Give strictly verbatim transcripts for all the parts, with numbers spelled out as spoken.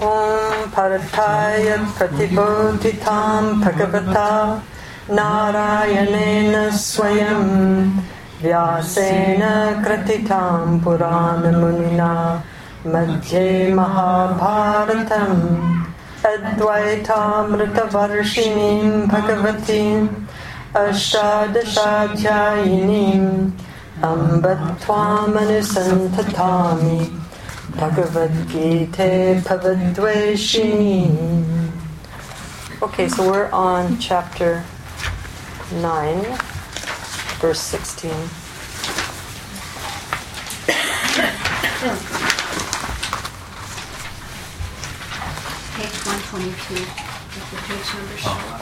Om Parataya Pratibodhitam Bhagavata Narayanena Swayam Vyasena Kratitam Purana Munina Madhye Mahabharatam Advaitamrita Varshinim Bhagavatim Ashadashadhyayinim Ambattvamanusantatami Bhagavad Gita Pavadveshini. Okay, so we're on chapter nine, verse sixteen. Page one twenty-two. Does the page number show up?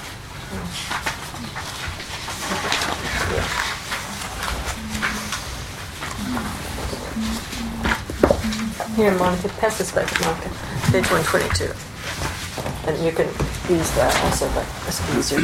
Here, Monica, pass this back to Monica. Page one twenty-two. And you can use that also, but it's easier.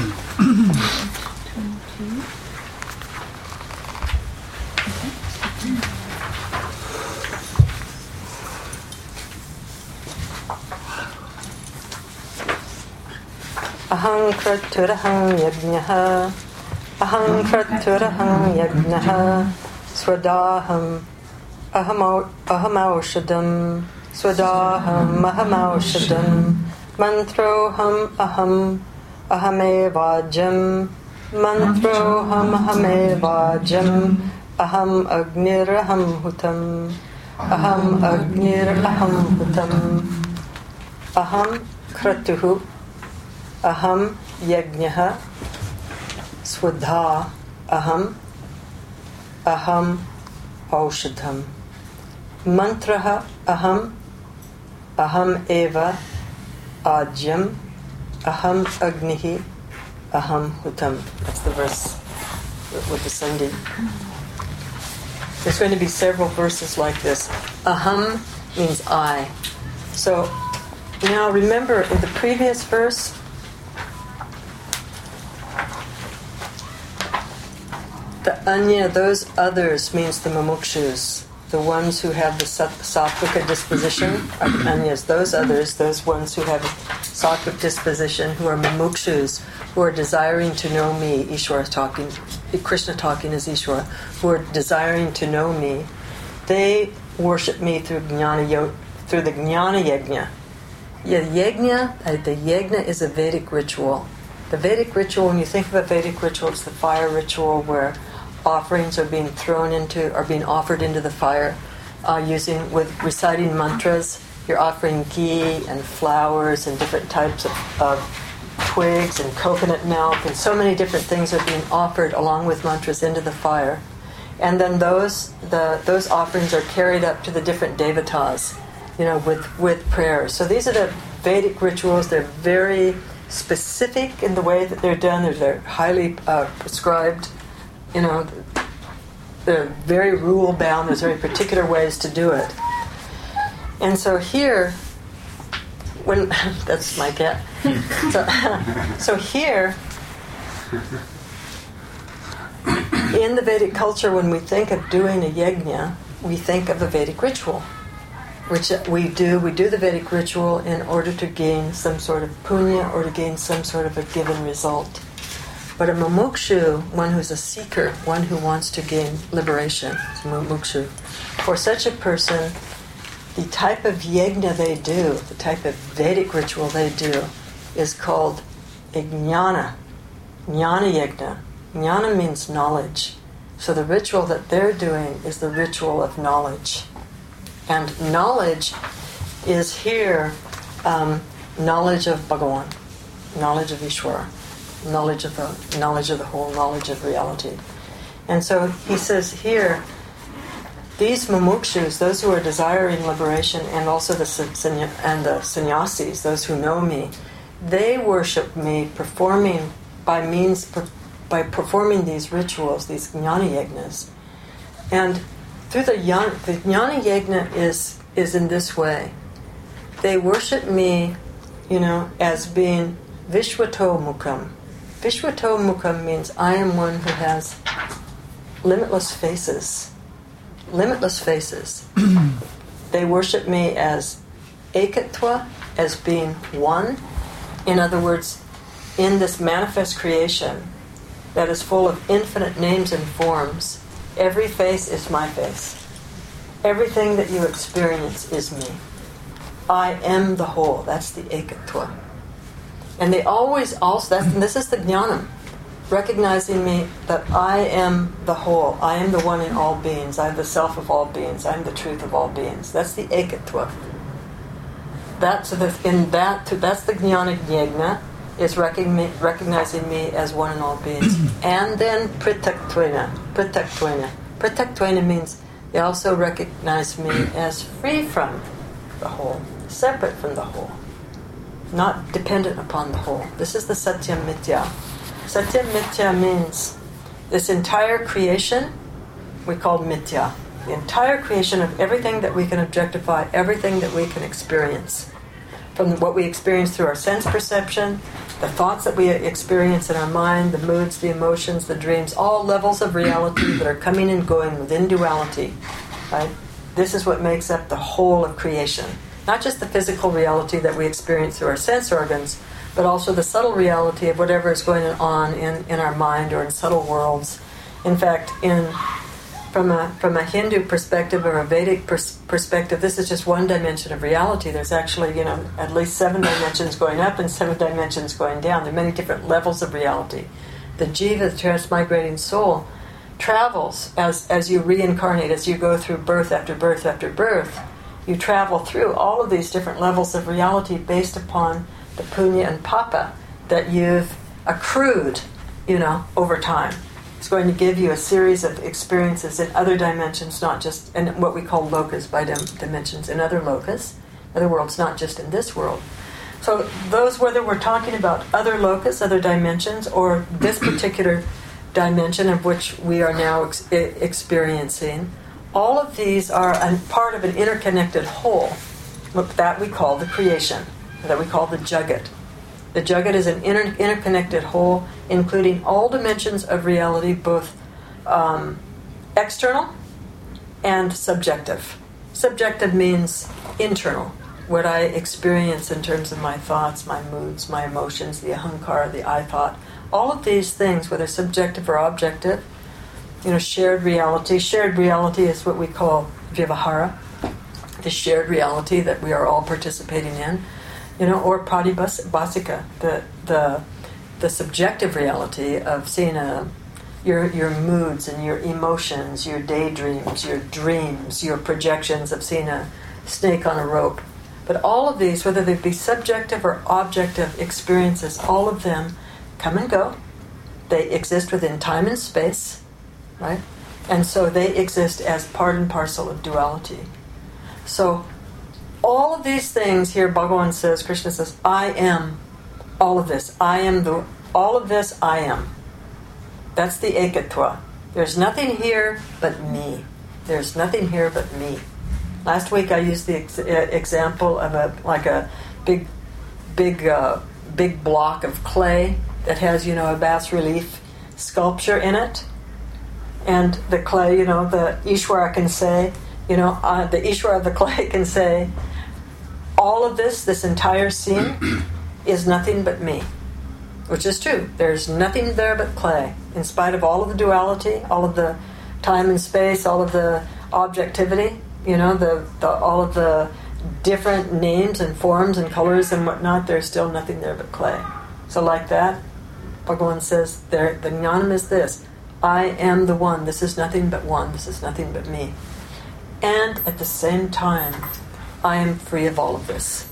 Aham kraturaham yajnaha Aham kraturaham yajnaha Swadaham Aham Ahamaushadam Swadaham Ahamaushadam Mantroham Aham Ahamevajam Mantroham Ahamevajam Aham Agniraham Hutam Aham Agniraham Hutam Aham Kratuhu Aham Yajnaha Swadha Aham Aham Aushadham Mantraha Aham Aham Eva Ajyam Aham Agnihi Aham Hutam. That's the verse with the sandhi. There's going to be several verses like this. Aham means I. So now remember in the previous verse, the anya, those others, means the mumukshus, the ones who have the sattvika disposition are the anyas. Those others, those ones who have a sattvic disposition, who are mumukshus, who are desiring to know me, Ishwara talking, Krishna talking as Ishwara, who are desiring to know me, they worship me through jnana yo, through the jnana yajna. Yeah, yajna, uh, the yajna is a Vedic ritual. The Vedic ritual, when you think of a Vedic ritual, it's the fire ritual where offerings are being thrown into, are being offered into the fire, uh, using with reciting mantras. You're offering ghee and flowers and different types of, of twigs and coconut milk, and so many different things are being offered along with mantras into the fire. And then those the those offerings are carried up to the different devatas, you know, with with prayers. So these are the Vedic rituals. They're very specific in the way that they're done. They're, they're highly uh, prescribed. You know, they're very rule bound. There's very particular ways to do it. And so here, when that's my cat. So, so here, in the Vedic culture, when we think of doing a yajna, we think of a Vedic ritual, which we do. We do the Vedic ritual in order to gain some sort of punya or to gain some sort of a given result. But a mumukshu, one who's a seeker, one who wants to gain liberation, is a mumukshu. For such a person, the type of yajna they do, the type of Vedic ritual they do, is called a jnana, jnana yajna. Jnana means knowledge. So the ritual that they're doing is the ritual of knowledge. And knowledge is here um, knowledge of Bhagawan, knowledge of Ishwara, knowledge of the knowledge of the whole, knowledge of reality. And so he says here, these mumukshus, those who are desiring liberation, and also the sanny- and the sannyasis, those who know me, they worship me performing by means by performing these rituals, these jnana yajnas. And through the jnana, the jnana yajna is is in this way. They worship me, you know, as being Vishwato Mukham. Vishwato Mukham means I am one who has limitless faces. Limitless faces. They worship me as ekatva as being one. In other words, in this manifest creation that is full of infinite names and forms, every face is my face. Everything that you experience is me. I am the whole. That's the ekatva. And they always also, that's, this is the jnanam, recognizing me that I am the whole. I am the one in all beings. I am the self of all beings. I am the truth of all beings. That's the ekatva. That's the, in that, that's the jnana yajna, is recogni- recognizing me as one in all beings. And then pritaktvaina. Pritaktvaina. Pritaktvaina means they also recognize me as free from the whole, separate from the whole, not dependent upon the whole. This is the Satyam Mithya. Satyam Mithya means this entire creation we call Mithya. The entire creation of everything that we can objectify, everything that we can experience. From what we experience through our sense perception, the thoughts that we experience in our mind, the moods, the emotions, the dreams, all levels of reality that are coming and going within duality. Right? This is what makes up the whole of creation. Not just the physical reality that we experience through our sense organs, but also the subtle reality of whatever is going on in, in our mind or in subtle worlds. In fact, in from a from a Hindu perspective or a Vedic pers- perspective, this is just one dimension of reality. There's actually, you know, at least seven dimensions going up and seven dimensions going down. There are many different levels of reality. The jiva, the transmigrating soul, travels as, as you reincarnate, as you go through birth after birth after birth. You travel through all of these different levels of reality based upon the punya and papa that you've accrued, you know, over time. It's going to give you a series of experiences in other dimensions, not just in what we call lokas by dim- dimensions, in other lokas, other worlds, not just in this world. So those, whether we're talking about other lokas, other dimensions, or this particular dimension of which we are now ex- experiencing, all of these are a part of an interconnected whole, that we call the creation, that we call the Jagat. The Jagat is an inter- interconnected whole, including all dimensions of reality, both um, external and subjective. Subjective means internal, what I experience in terms of my thoughts, my moods, my emotions, the ahankara, the I thought. All of these things, whether subjective or objective, you know, shared reality. Shared reality is what we call vyavahara, the shared reality that we are all participating in. You know, or pratibhasika, the the the subjective reality of seeing a, your your moods and your emotions, your daydreams, your dreams, your projections of seeing a snake on a rope. But all of these, whether they be subjective or objective experiences, all of them come and go. They exist within time and space, right? And so they exist as part and parcel of duality. So all of these things here, Bhagavan says, Krishna says, I am all of this. I am the, all of this, I am. That's the ekatva. There's nothing here but me. There's nothing here but me. Last week I used the ex- example of a, like a big, big, uh, big block of clay that has, you know, a bas-relief sculpture in it. And the clay, you know, the Ishwara can say, you know, uh, the Ishwara of the clay can say, all of this, this entire scene, is nothing but me. Which is true. There's nothing there but clay. In spite of all of the duality, all of the time and space, all of the objectivity, you know, the, the all of the different names and forms and colors and whatnot, there's still nothing there but clay. So like that, Bhagavan says, there, the jnanam is this. I am the one. This is nothing but one. This is nothing but me. And at the same time, I am free of all of this.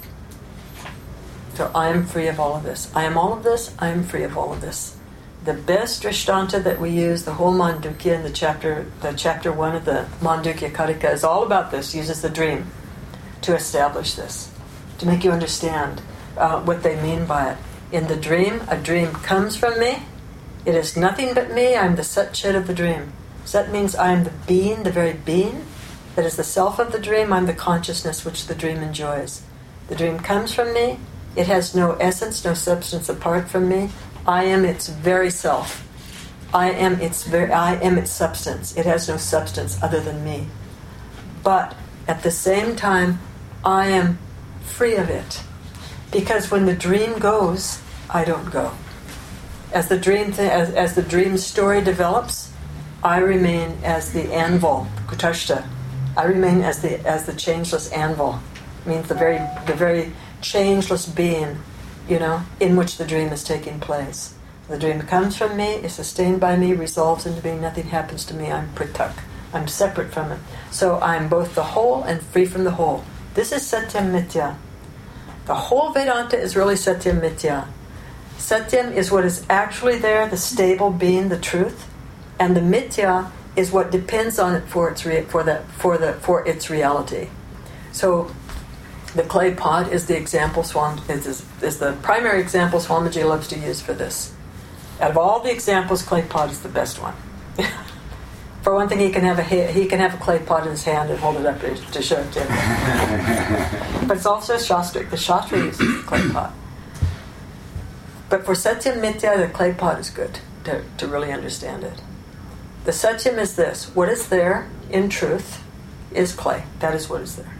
So I am free of all of this. I am all of this. I am free of all of this. The best Drishtanta that we use, the whole Mandukya in the chapter, the chapter one of the Mandukya Karika is all about this. Uses the dream to establish this, to make you understand uh, what they mean by it. In the dream, a dream comes from me. It is nothing but me. I am the Sat-Chit of the dream. Sat means I am the being, the very being. That is the self of the dream. I'm the consciousness which the dream enjoys. The dream comes from me. It has no essence, no substance apart from me. I am its very self. I am its very, I am its substance. It has no substance other than me. But at the same time, I am free of it. Because when the dream goes, I don't go. As the dream th- as, as the dream story develops, I remain as the anvil, kutashta. I remain as the as the changeless anvil. It means the very the very changeless being, you know, in which the dream is taking place. The dream comes from me, is sustained by me, resolves into me, nothing happens to me, I'm pritak. I'm separate from it. So I'm both the whole and free from the whole. This is Satyam Mithya. The whole Vedanta is really Satyam Mithya. Satyam is what is actually there, the stable being, the truth, and the Mithya is what depends on it for its rea- for the for the for its reality. So the clay pot is the example Swam is, is, is the primary example Swamiji loves to use for this. Out of all the examples, clay pot is the best one. For one thing, he can have a ha- he can have a clay pot in his hand and hold it up to, to show it to him. But it's also shastric. The shastra uses the clay pot. But for Satyam Mithya, the clay pot is good to, to really understand it. The Satyam is this: what is there in truth is clay. That is what is there.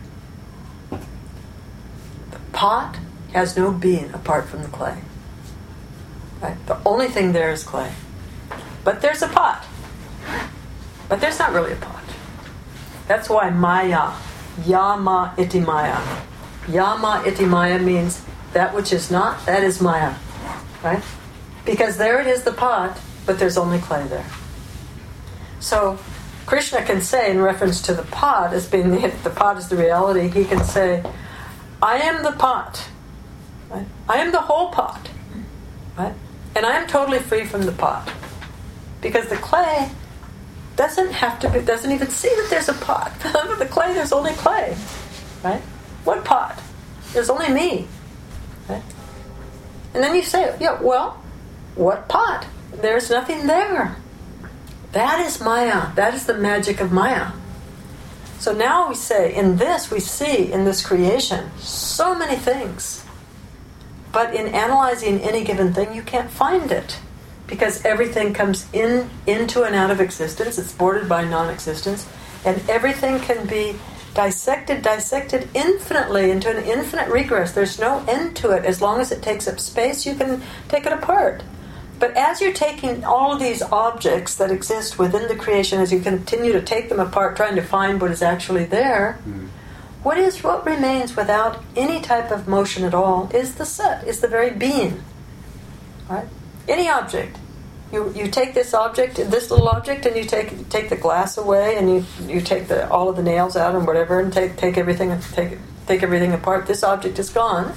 The pot has no being apart from the clay. Right? The only thing there is clay. But there's a pot. But there's not really a pot. That's why Maya, Yama iti Maya. Yama iti Maya means that which is not, that is Maya. Right? Because there it is, the pot, but there's only clay there. So Krishna can say, in reference to the pot as being the, the pot is the reality, he can say, I am the pot. Right? I am the whole pot. Right? And I am totally free from the pot. Because the clay doesn't have to be, doesn't even see that there's a pot. The clay, there's only clay. Right? What pot? There's only me. Right? And then you say, yeah, well, what pot? There's nothing there. That is Maya. That is the magic of Maya. So now we say, in this we see, in this creation, so many things. But in analyzing any given thing, you can't find it. Because everything comes in into and out of existence. It's bordered by non-existence. And everything can be dissected, dissected infinitely into an infinite regress. There's no end to it. As long as it takes up space, you can take it apart. But as you're taking all of these objects that exist within the creation, as you continue to take them apart, trying to find what is actually there, mm. what is what remains without any type of motion at all is the set, is the very being. Right? Any object. You you take this object, this little object, and you take take the glass away, and you you take the all of the nails out and whatever, and take take everything take take everything apart. This object is gone.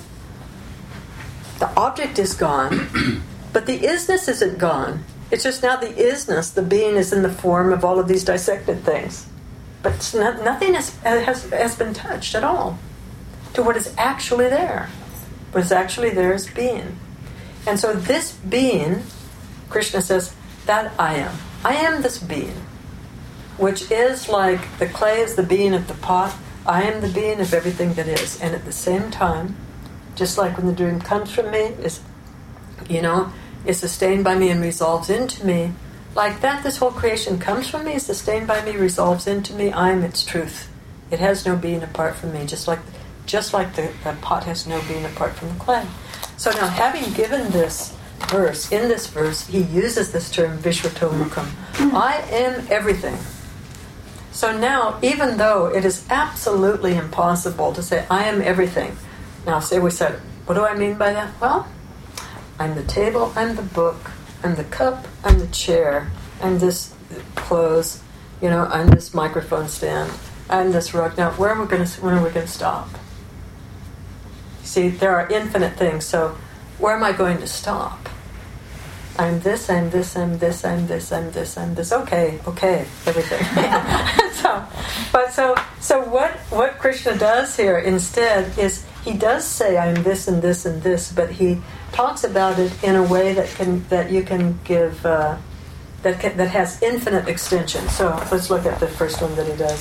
The object is gone. But the isness isn't gone. It's just now the isness, the being, is in the form of all of these dissected things. But it's not, nothing has, has has been touched at all to what is actually there. What is actually there is being. And so this being, Krishna says, that I am. I am this being, which is like the clay is the being of the pot. I am the being of everything that is. And at the same time, just like when the dream comes from me, is you know, is sustained by me and resolves into me. Like that, this whole creation comes from me, is sustained by me, resolves into me. I am its truth. It has no being apart from me, just like just like the, the pot has no being apart from the clay. So now, having given this verse, in this verse, he uses this term, Vishvatomukam. I am everything. So now, even though it is absolutely impossible to say, I am everything. Now, say we said, what do I mean by that? Well, I'm the table, I'm the book, I'm the cup, I'm the chair, I'm this clothes, you know, I'm this microphone stand, I'm this rug. Now, where are we going to? When are we going to stop? See, there are infinite things. So, where am I going to stop? I'm this, I'm this, I'm this, I'm this, I'm this, I'm this. Okay, okay, everything. so, but so, so what? What Krishna does here instead is he does say I'm this and this and this, but he talks about it in a way that can that you can give uh, that can, that has infinite extension. So let's look at the first one that he does.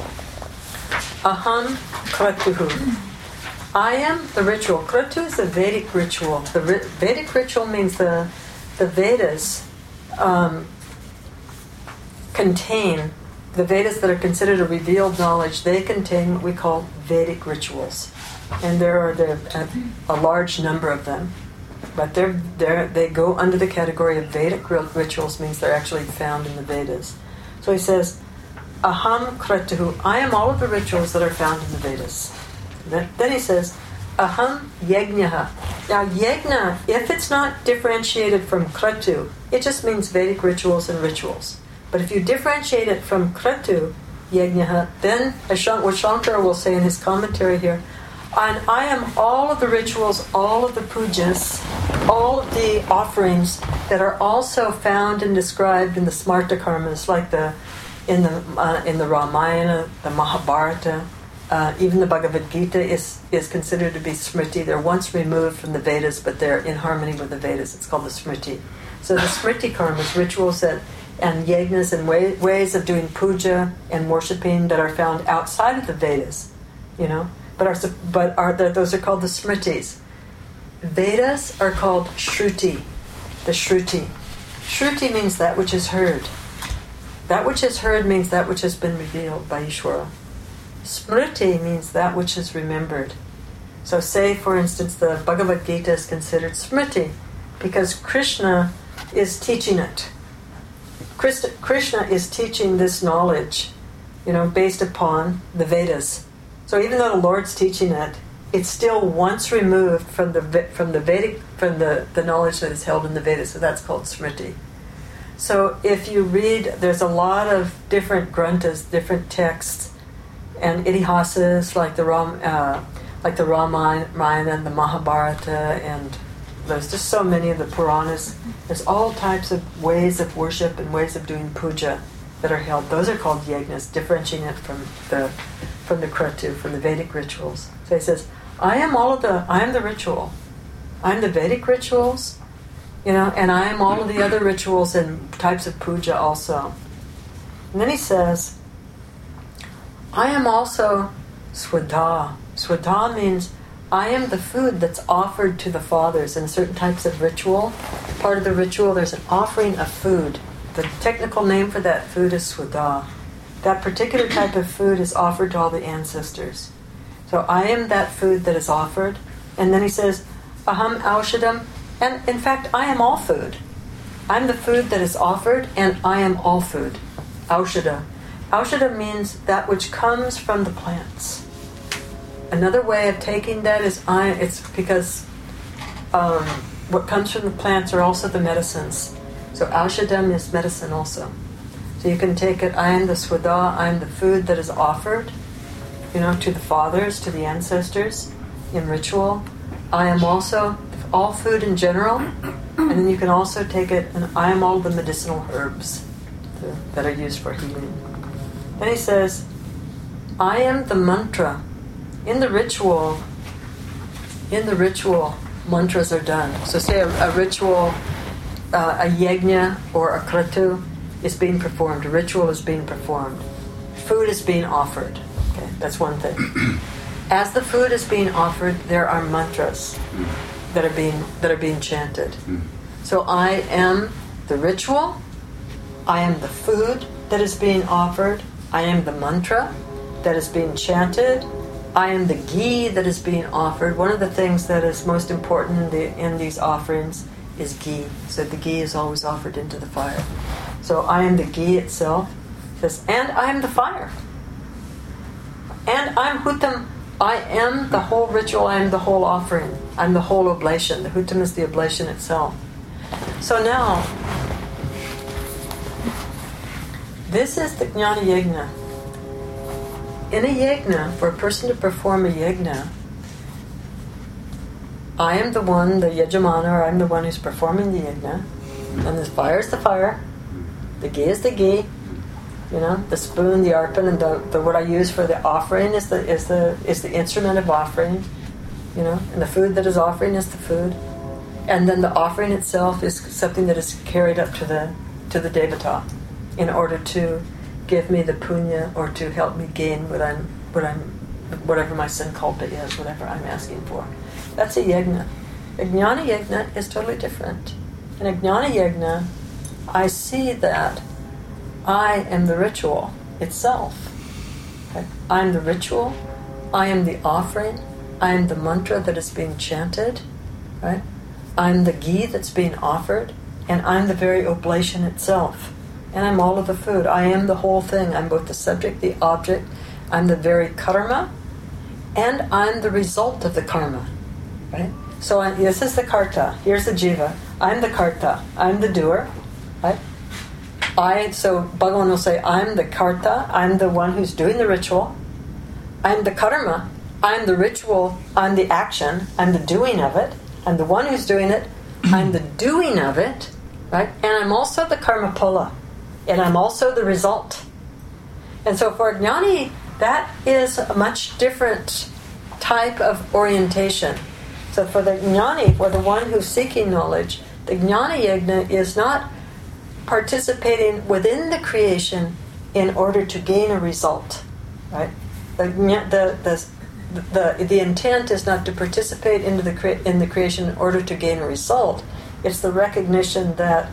Aham kratuhu. I am the ritual. Kratu is the Vedic ritual. The ri- Vedic ritual means the the Vedas um, contain the Vedas that are considered a revealed knowledge, they contain what we call Vedic rituals. And there are there, a, a large number of them. But they're, they're, they go under the category of Vedic rituals, means they're actually found in the Vedas. So he says, Aham kratuhu, I am all of the rituals that are found in the Vedas. Then, then he says, Aham yajnaha. Now yajna, if it's not differentiated from kratu, it just means Vedic rituals and rituals. But if you differentiate it from kratu, yajnaha, then, as what Shankara will say in his commentary here, and I am all of the rituals, all of the pujas, all of the offerings that are also found and described in the smarta karmas, like the in the uh, in the Ramayana, the Mahabharata, uh, even the Bhagavad Gita is is considered to be smriti. They're once removed from the Vedas, but they're in harmony with the Vedas. It's called the smriti. So the smriti karmas, rituals that and yajnas and way, ways of doing puja and worshipping that are found outside of the Vedas, you know. But are but are those are called the smritis. Vedas are called shruti, the shruti. Shruti means that which is heard. That which is heard means that which has been revealed by Ishvara. Smriti means that which is remembered. So say, for instance, the Bhagavad Gita is considered smriti because Krishna is teaching it. Krishna is teaching this knowledge, you know, based upon the Vedas. So even though the Lord's teaching it, it's still once removed from the from the Vedic from the, the knowledge that is held in the Vedas. So that's called smriti. So if you read, there's a lot of different granthas, different texts, and itihasas like the Ram, uh, like the Ramayana and the Mahabharata, and there's just so many of the Puranas. There's all types of ways of worship and ways of doing puja that are held. Those are called yajnas, differentiating it from the from the kratu, from the Vedic rituals. So he says, I am all of the, I am the ritual. I'm the Vedic rituals, you know, and I am all of the other rituals and types of puja also. And then he says, I am also swadha. Swadha means I am the food that's offered to the fathers in certain types of ritual. Part of the ritual, there's an offering of food. The technical name for that food is swadha. That particular type of food is offered to all the ancestors. So I am that food that is offered. And then he says, Aham aushadam. And in fact, I am all food. I'm the food that is offered, and I am all food. Aushada. Aushada means that which comes from the plants. Another way of taking that is, I. it's because um, what comes from the plants are also the medicines. So aushadam is medicine also. So you can take it, I am the swadha, I am the food that is offered, you know, to the fathers, to the ancestors in ritual. I am also all food in general, and then you can also take it, and I am all the medicinal herbs to, that are used for healing. Then he says, I am the mantra. In the ritual, in the ritual, mantras are done. So say a, a ritual, uh, a yajna or a kratu is being performed. A ritual is being performed. Food is being offered. Okay, that's one thing. As the food is being offered, there are mantras that are being that are being chanted. So I am the ritual. I am the food that is being offered. I am the mantra that is being chanted. I am the ghee that is being offered. One of the things that is most important in the in these offerings is ghee. So the ghee is always offered into the fire. So I am the ghee itself. It says, and I am the fire. And I'm hutam. I am the whole ritual. I am the whole offering. I'm the whole oblation. The hutam is the oblation itself. So now, this is the Jnana Yajna. In a yajna, for a person to perform a yajna, I am the one, the yajamana, or I'm the one who's performing the yajna. And the fire is the fire. The ghee is the ghee. You know, the spoon, the arpan, and the, the what I use for the offering is the is the is the instrument of offering. You know, and the food that is offering is the food. And then the offering itself is something that is carried up to the to the devata in order to give me the punya or to help me gain what I'm what I'm whatever my sankalpa is, whatever I'm asking for. That's a yajna. A jnana yajna is totally different. In a jnana yajna, I see that I am the ritual. itself. Okay? I'm the ritual. I am the offering. I am the mantra that is being chanted. Right? I'm the ghee that's being offered. And I'm the very oblation itself. And I'm all of the food. I am the whole thing. I'm both the subject, the object. I'm the very karma. And I'm the result of the karma. Right? So I, this is the karta. Here's the jiva. I'm the karta. I'm the doer. Right? I, so Bhagavan will say, I'm the karta. I'm the one who's doing the ritual. I'm the karma. I'm the ritual. I'm the action. I'm the doing of it. I'm the one who's doing it. I'm the doing of it. Right? And I'm also the karma phala. And I'm also the result. And so for Jnani, that is a much different type of orientation. So for the Jnani, for the one who's seeking knowledge, the Jnana Yajna is not participating within the creation in order to gain a result. Right? The the the the, the intent is not to participate into the cre- in the creation in order to gain a result. It's the recognition that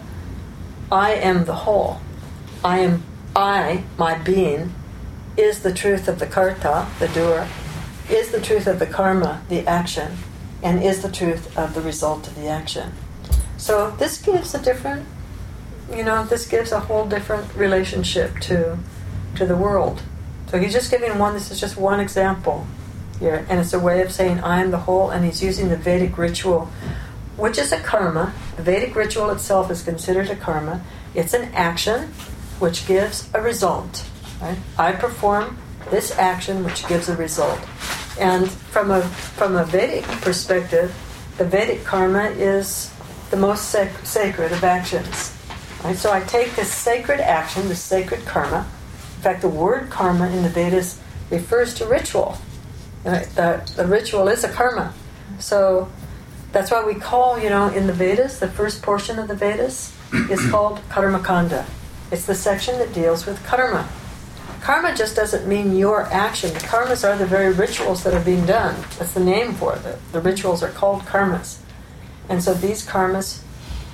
I am the whole. I am I, my being, is the truth of the karta, the doer, is the truth of the karma, the action, and is the truth of the result of the action. So this gives a different, you know, this gives a whole different relationship to to the world. So he's just giving one, this is just one example here, and it's a way of saying I am the whole, and he's using the Vedic ritual, which is a karma. The Vedic ritual itself is considered a karma. It's an action which gives a result. Right? I perform this action which gives a result. And from a from a Vedic perspective, the Vedic karma is the most sac- sacred of actions. Right? So I take this sacred action, this sacred karma. In fact, the word karma in the Vedas refers to ritual. Right? The, the ritual is a karma. So that's why we call, you know, in the Vedas, the first portion of the Vedas is called Karmakanda. It's the section that deals with karma. Karma just doesn't mean your action. The karmas are the very rituals that are being done. That's the name for it. The, the rituals are called karmas. And so these karmas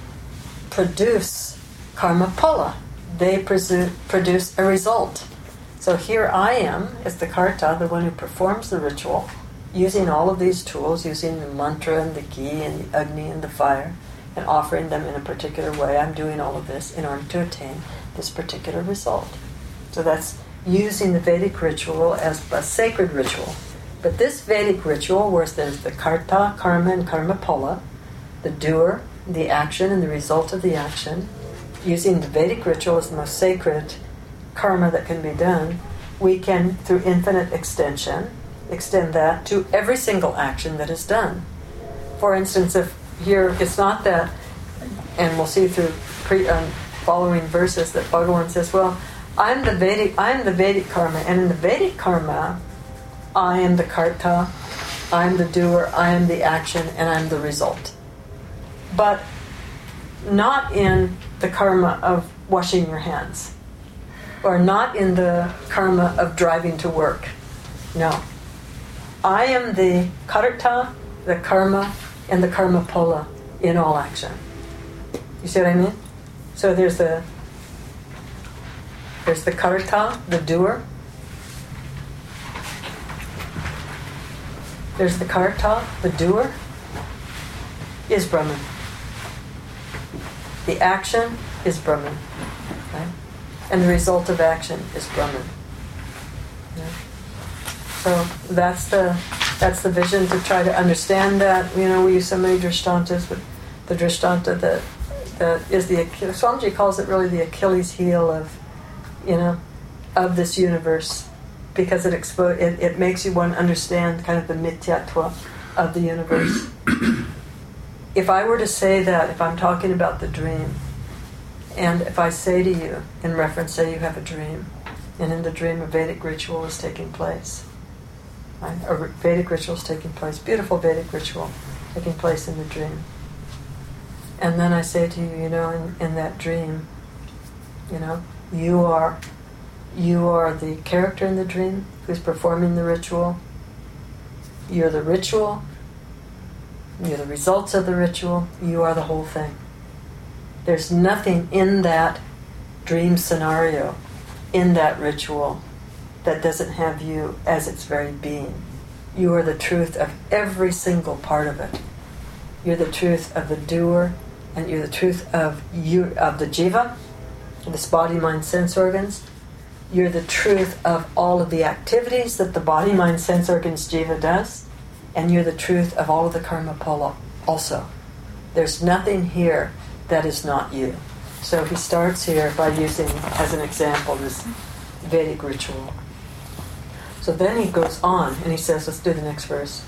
produce karma phala. They presu- produce a result. So here I am, as the karta, the one who performs the ritual, using all of these tools, using the mantra and the ghee and the agni and the fire, and offering them in a particular way. I'm doing all of this in order to attain this particular result. So that's using the Vedic ritual as a sacred ritual. But this Vedic ritual, where there's the karta, karma, and karma phala, the doer, the action, and the result of the action, using the Vedic ritual as the most sacred karma that can be done, we can, through infinite extension, extend that to every single action that is done. For instance, if here it's not that, and we'll see through pre, um, following verses that Bhagavan says, well, I'm the Vedic, I'm the Vedic karma, and in the Vedic karma, I am the karta, I'm the doer, I am the action, and I'm the result. But not in the karma of washing your hands, or not in the karma of driving to work. No. I am the karta, the karma, and the karma phala in all action. You see what I mean? So there's the there's the karta, the doer. There's the karta, the doer is Brahman. The action is Brahman. Right? And the result of action is Brahman. Yeah. So that's the that's the vision, to try to understand that. You know, we use so many drishtantas, but the drishtanta that that is the Swamiji calls it really the Achilles heel of, you know, of this universe, because it expo- it, it makes you want to understand kind of the mithyatva of the universe. If I were to say that, if I'm talking about the dream, and if I say to you, in reference, say you have a dream, and in the dream a Vedic ritual is taking place, right? A Vedic ritual is taking place, beautiful Vedic ritual taking place in the dream. And then I say to you, you know, in, in that dream, you know, you are you are the character in the dream who's performing the ritual. You're the ritual. You're the results of the ritual. You are the whole thing. There's nothing in that dream scenario in that ritual that doesn't have you as its very being. You are the truth of every single part of it. You're the truth of the doer, and you're the truth of you of the jiva, this body, mind, sense organs. You're the truth of all of the activities that the body, mind, sense organs, jiva does, and you're the truth of all of the karma phala also. There's nothing here that is not you. So he starts here by using, as an example, this Vedic ritual. So then he goes on and he says, let's do the next verse.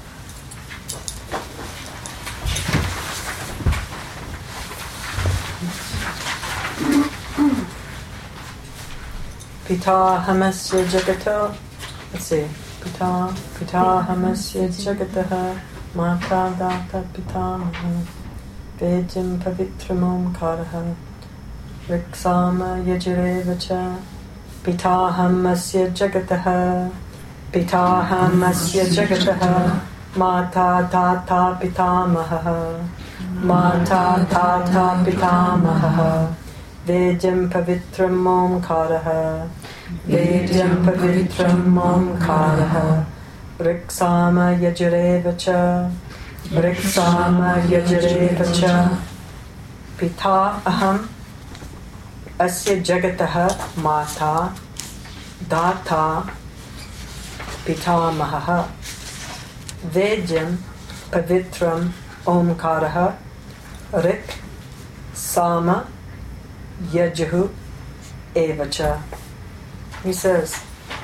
Pita hamasya jagato. Let's see. Pita, pita hamasya jagataha. Mata data pitamaha. Vejam pavitramom karaha. Riksama yajarevacha. Pita hamasya jagataha. Pita hamasya jagataha. Mata tata pitamaha. Mata tata pitamaha. Vejam pavitram omkaraha. Vejam pavitram omkaraha. Vriksama yajarevacha. Vriksama yajarevacha. Pita aham. Asya jagataha mata. Data. Pitamaha. Vejam pavitram omkaraha. Rik. Sama. Yajahu evacha. He says,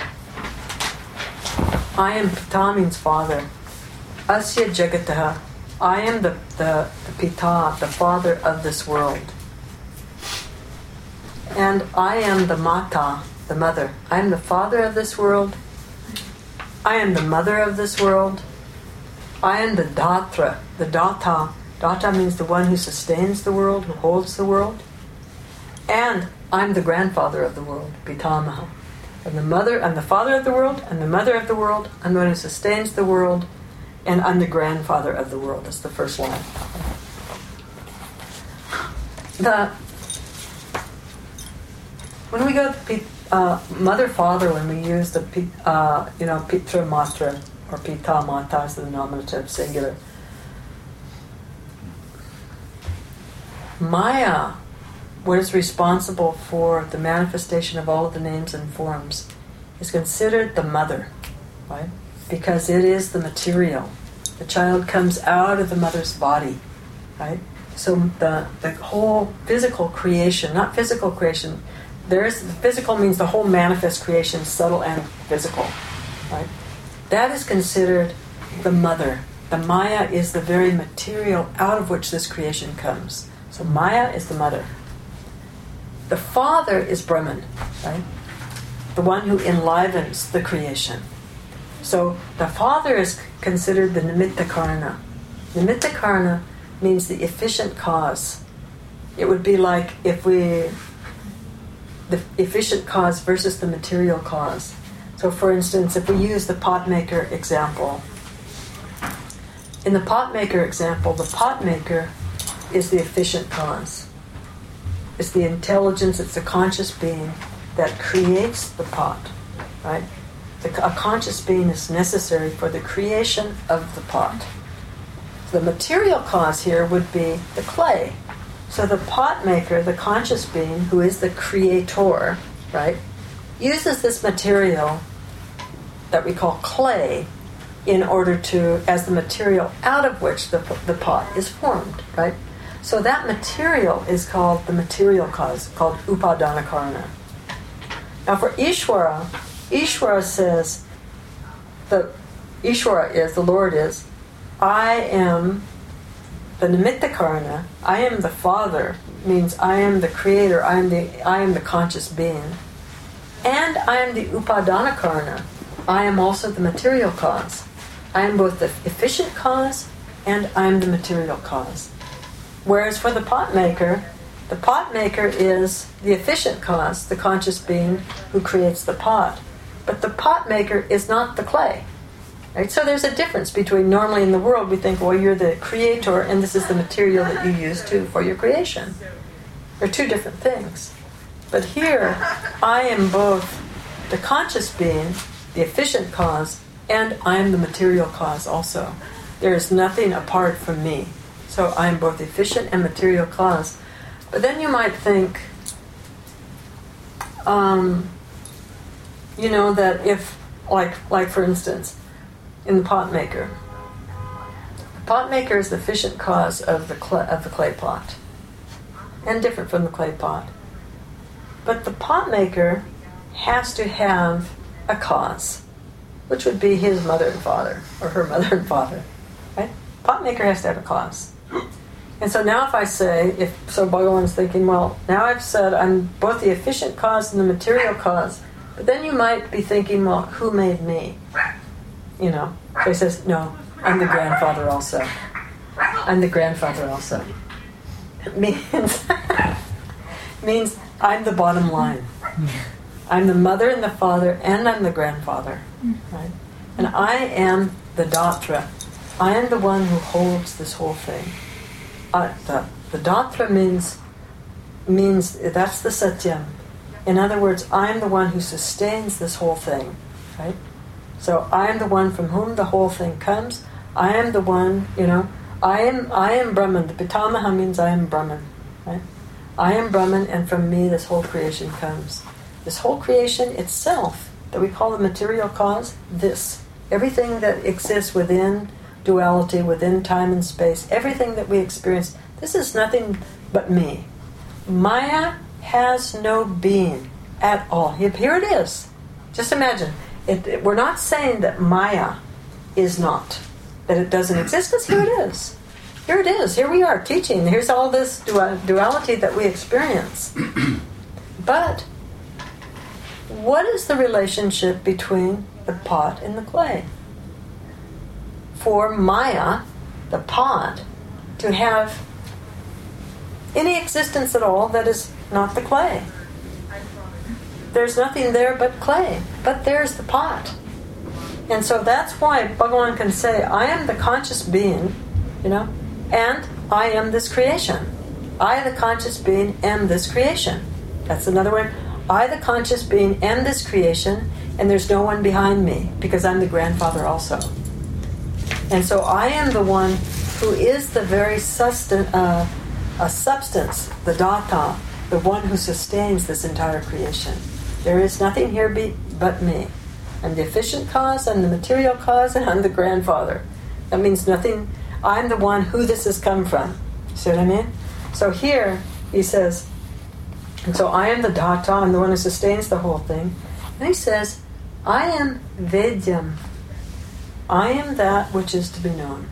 I am Pita means father. Asya jagataha. I am the, the, the Pita, the father of this world. And I am the Mata, the mother. I am the father of this world. I am the mother of this world. I am the Datra, the Data. Data means the one who sustains the world, who holds the world. And I'm the grandfather of the world, Pitamaha. I'm the mother, I'm the father of the world, I'm the mother of the world, I'm the one who sustains the world, and I'm the grandfather of the world. That's the first line. The when we go to uh, mother, father, when we use the uh, you know Pitra Matra or Pita Mata as the nominative singular, Maya, what is responsible for the manifestation of all of the names and forms, is considered the mother, right? Because it is the material. The child comes out of the mother's body, right? So the the whole physical creation, not physical creation, there is the physical means the whole manifest creation, subtle and physical, right? That is considered the mother. The Maya is the very material out of which this creation comes. So Maya is the mother. The father is Brahman, right? The one who enlivens the creation. So the father is considered the Nimitta Karana. Nimitta Karana means the efficient cause. It would be like if we, the efficient cause versus the material cause. So for instance, if we use the pot maker example, in the pot maker example, the pot maker is the efficient cause. It's the intelligence, it's the conscious being that creates the pot, right? The, a conscious being is necessary for the creation of the pot. The material cause here would be the clay. So the pot maker, the conscious being, who is the creator, right, uses this material that we call clay in order to, as the material out of which the, the pot is formed, right? So that material is called the material cause, called Upadana Karana. Now for Ishvara, Ishvara says, the Ishvara is, the Lord is, I am the Nimitta Karana, I am the Father, means I am the Creator, I am the I am the conscious being. And I am the Upadana Karana, I am also the material cause. I am both the efficient cause and I am the material cause. Whereas for the pot maker, the pot maker is the efficient cause, the conscious being who creates the pot. But the pot maker is not the clay. Right? So there's a difference between, normally in the world we think, well, you're the creator and this is the material that you use to for your creation. They're two different things. But here, I am both the conscious being, the efficient cause, and I am the material cause also. There is nothing apart from me. So I am both efficient and material cause. But then you might think, um, you know, that if, like, like for instance, in the pot maker, the pot maker is the efficient cause of the clay, of the clay pot, and different from the clay pot. But the pot maker has to have a cause, which would be his mother and father, or her mother and father, right? Pot maker has to have a cause. And so now if I say, if so Bhagavan's thinking, well, now I've said I'm both the efficient cause and the material cause, but then you might be thinking, well, who made me? You know, so he says, no, I'm the grandfather also. I'm the grandfather also. It means, means I'm the bottom line. I'm the mother and the father, and I'm the grandfather. Right? And I am the Datra. I am the one who holds this whole thing. Uh, the, the Datra means, means, that's the Satyam. In other words, I am the one who sustains this whole thing. Right? So I am the one from whom the whole thing comes. I am the one, you know, I am I am Brahman. The Pitamaha means I am Brahman. Right? I am Brahman, and from me this whole creation comes. This whole creation itself, that we call the material cause, this. Everything that exists within duality, within time and space, everything that we experience, this is nothing but me. Maya has no being at all. Here it is. Just imagine. It, it, we're not saying that Maya is not, that it doesn't exist, because here it is. Here it is. Here we are teaching. Here's all this duality that we experience. But what is the relationship between the pot and the clay? For Maya, the pot, to have any existence at all that is not the clay. There's nothing there but clay. But there's the pot. And so that's why Bhagavan can say, I am the conscious being, you know, and I am this creation. I, the conscious being, am this creation. That's another way. I, the conscious being, am this creation, and there's no one behind me, because I'm the grandfather also. And so I am the one who is the very sustain, uh, a substance, the Data, the one who sustains this entire creation. There is nothing here be, but me. I'm the efficient cause, I'm the material cause, and I'm the grandfather. That means nothing. I'm the one who this has come from. See what I mean? So here, he says, and so I am the Data, I'm the one who sustains the whole thing. And he says, I am Vedyam. I am that which is to be known.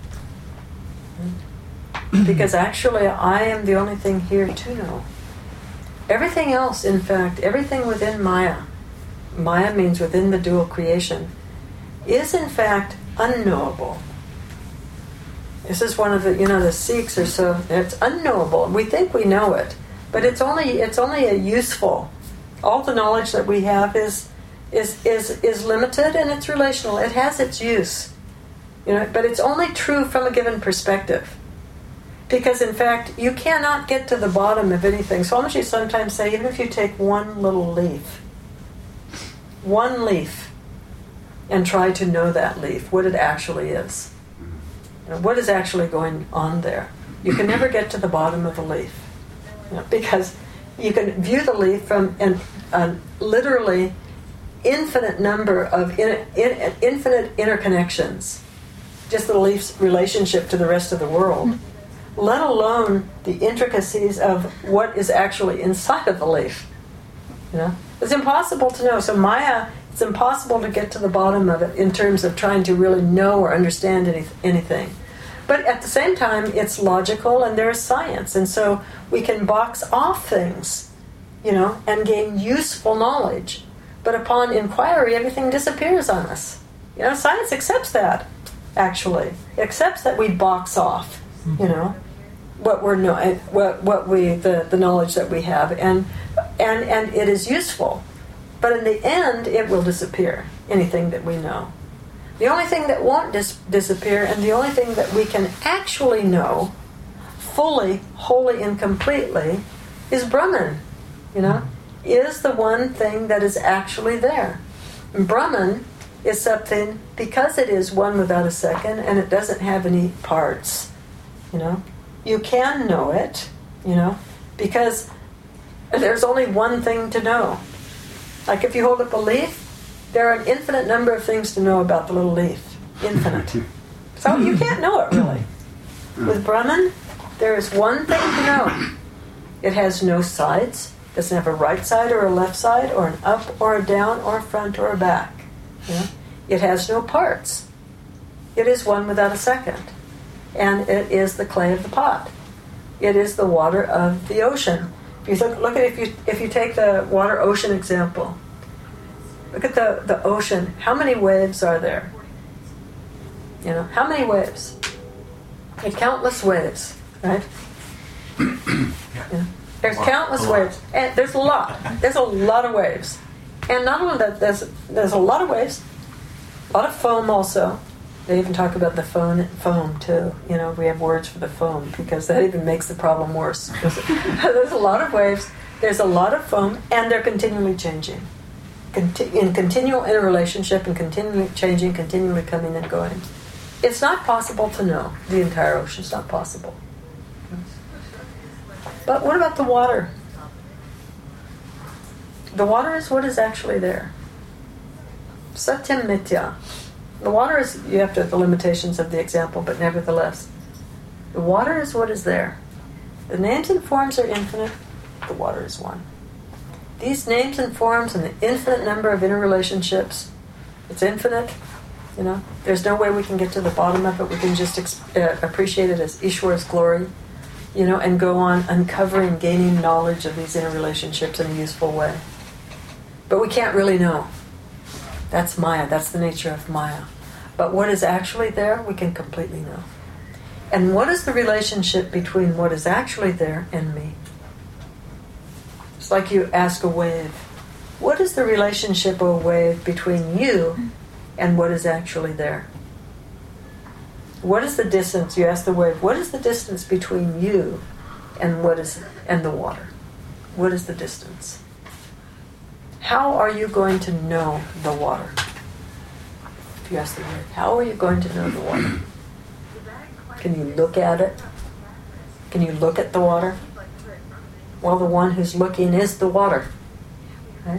Because actually, I am the only thing here to know. Everything else, in fact, everything within Maya, Maya means within the dual creation, is in fact unknowable. This is one of the, you know, the Sikhs are so, it's unknowable. We think we know it, but it's only it's only a useful. All the knowledge that we have is is is is limited, and it's relational. It has its use, you know, but it's only true from a given perspective. Because in fact, you cannot get to the bottom of anything. Swamiji sometimes say, even if you take one little leaf, one leaf, and try to know that leaf, what it actually is, you know, what is actually going on there, you can never get to the bottom of the leaf, you know, because you can view the leaf from an, a literally infinite number of in, in, infinite interconnections, just the leaf's relationship to the rest of the world, let alone the intricacies of what is actually inside of the leaf. You know, it's impossible to know. So Maya, it's impossible to get to the bottom of it in terms of trying to really know or understand any, anything. But at the same time, it's logical and there's science, and so we can box off things, you know, and gain useful knowledge. But upon inquiry, everything disappears on us. You know, science accepts that. Actually, it accepts that we box off. You know, what we're know, what what we the, the knowledge that we have, and and and it is useful, but in the end, it will disappear. Anything that we know, the only thing that won't dis- disappear, and the only thing that we can actually know, fully, wholly, and completely, is Brahman. You know, is the one thing that is actually there. And Brahman is something, because it is one without a second, and it doesn't have any parts, you know. You can know it, you know, because there's only one thing to know. Like if you hold up a leaf, there are an infinite number of things to know about the little leaf. Infinite. So you can't know it, really. With Brahman, there is one thing to know. It has no sides. It doesn't have a right side or a left side, or an up or a down or a front or a back. You know? It has no parts. It is one without a second. And it is the clay of the pot. It is the water of the ocean. If you look, look at if you if you take the water ocean example, look at the, the ocean. How many waves are there? You know, how many waves? There's countless waves, right? Yeah. There's Wow. countless A lot. waves, and there's a lot. There's a lot of waves, and not only that, there's there's a lot of waves, a lot of foam also. They even talk about the foam, foam too. You know, we have words for the foam because that even makes the problem worse. There's a lot of waves, there's a lot of foam, and they're continually changing. Conti- in continual interrelationship and continually changing, continually coming and going. It's not possible to know the entire ocean. It's not possible. But what about the water? The water is what is actually there. Satyam Mitya. The water is, you have to have the limitations of the example, but nevertheless, the water is what is there. The names and forms are infinite, the water is one. These names and forms and the infinite number of interrelationships, it's infinite, you know. There's no way we can get to the bottom of it. We can just ex- uh, appreciate it as Ishwar's glory, you know, and go on uncovering, gaining knowledge of these interrelationships in a useful way. But we can't really know. That's Maya. That's the nature of Maya. But what is actually there, we can completely know. And what is the relationship between what is actually there and me? It's like you ask a wave. What is the relationship of a wave between you and what is actually there? What is the distance? You ask the wave, what is the distance between you and what is and the water? What is the distance? How are you going to know the water? If you ask the wave, how are you going to know the water? Can you look at it? Can you look at the water? Well, the one who's looking is the water. Right?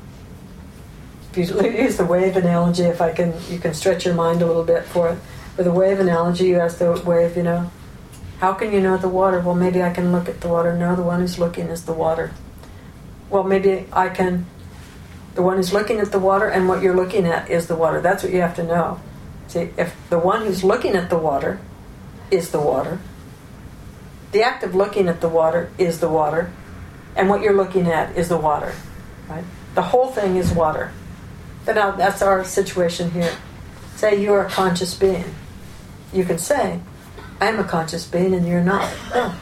If you use the wave analogy, if I can, you can stretch your mind a little bit for it. For the wave analogy, you ask the wave, you know, how can you know the water? Well, maybe I can look at the water. No, the one who's looking is the water. Well, maybe I can, the one who's looking at the water and what you're looking at is the water. That's what you have to know. See, if the one who's looking at the water is the water, the act of looking at the water is the water, and what you're looking at is the water, right? The whole thing is water. But now that's our situation here. Say you're a conscious being. You can say, I'm a conscious being and you're not. No.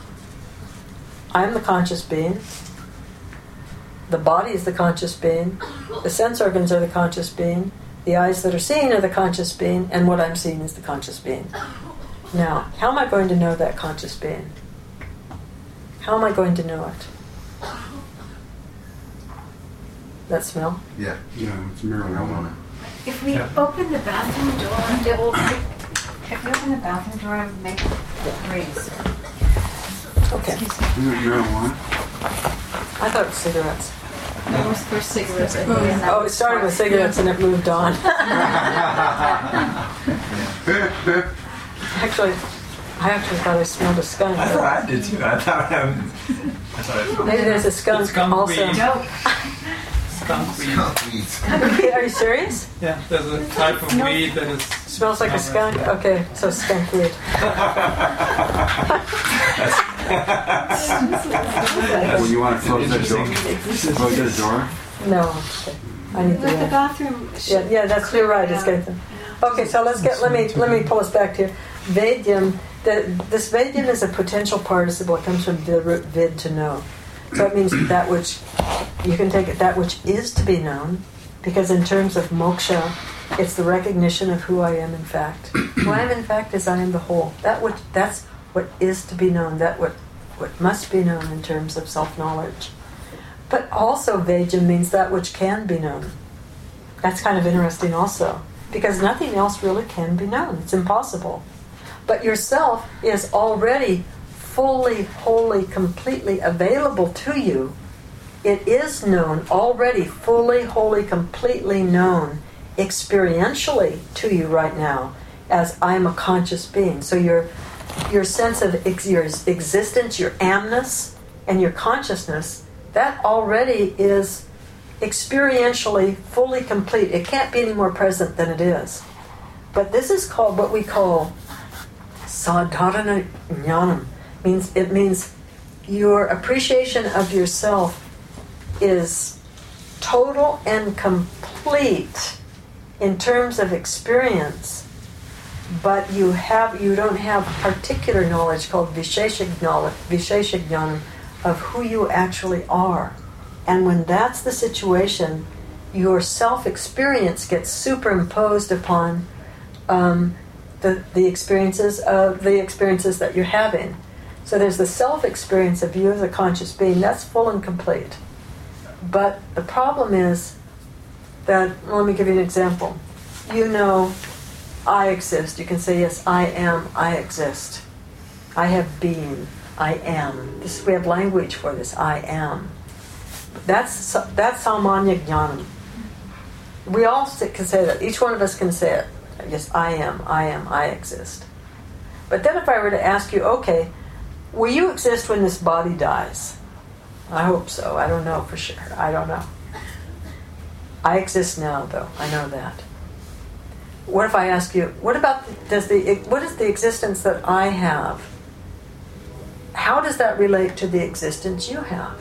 I'm the conscious being. The body is the conscious being. The sense organs are the conscious being. The eyes that are seeing are the conscious being, and what I'm seeing is the conscious being. Now, how am I going to know that conscious being? How am I going to know it? That smell? Yeah, yeah, it's marijuana. If we Yeah. open the bathroom door, it will. If we open the bathroom door, it will make a raise. Okay. Excuse me. Isn't it marijuana? I thought it was cigarettes. That was for cigarettes. I Oh, think, and that oh, it was started for- with cigarettes and it moved on. Actually, I actually thought I smelled a skunk. I thought I did too. I thought I, was, I thought it Maybe there's a skunk, skunk also. weed. Nope. skunk weed. Skunk weeds. Are you serious? Yeah, there's a type of No. weed that is. Smells like a skunk? Okay, so skunk weed. When you want to close that door, Interesting. close that door. No, okay. I need to. Let the uh, bathroom. Yeah, yeah, that's you're right. It's Yeah. good. Okay, so let's get. Let me let me pull us back to Vedyam. The, this Vedyam is a potential participle. It comes from the root vid, to know. So it means that which you can take it that which is to be known, because in terms of moksha, it's the recognition of who I am in fact. Who I am in fact is I am the whole. That which that's what is to be known. That what what must be known in terms of self knowledge. But also Veja means that which can be known. That's kind of interesting also, because nothing else really can be known. It's impossible. But yourself is already fully, wholly, completely available to you. It is known, already fully, wholly, completely known, experientially to you right now, as I am a conscious being. So your your sense of ex- your existence, your amness, and your consciousness, that already is experientially fully complete. It can't be any more present than it is. But this is called what we call sadharana jnanam. Means it means your appreciation of yourself is total and complete in terms of experience, but you have you don't have particular knowledge called vishesha knowledge, vishesha jnanam, of who you actually are. And when that's the situation, your self-experience gets superimposed upon um, the the experiences of the experiences that you're having. So there's the self-experience of you as a conscious being. That's full and complete. But the problem is that, well, let me give you an example. You know, I exist. You can say, yes, I am, I exist. I have being, I am. This, we have language for this, I am. That's that's samanya jnanam. We all can say that. Each one of us can say it. Yes, I am, I am, I exist. But then if I were to ask you, okay, will you exist when this body dies? I hope so. I don't know for sure. I don't know. I exist now, though. I know that. What if I ask you, what about, does the, what is the existence that I have? How does that relate to the existence you have?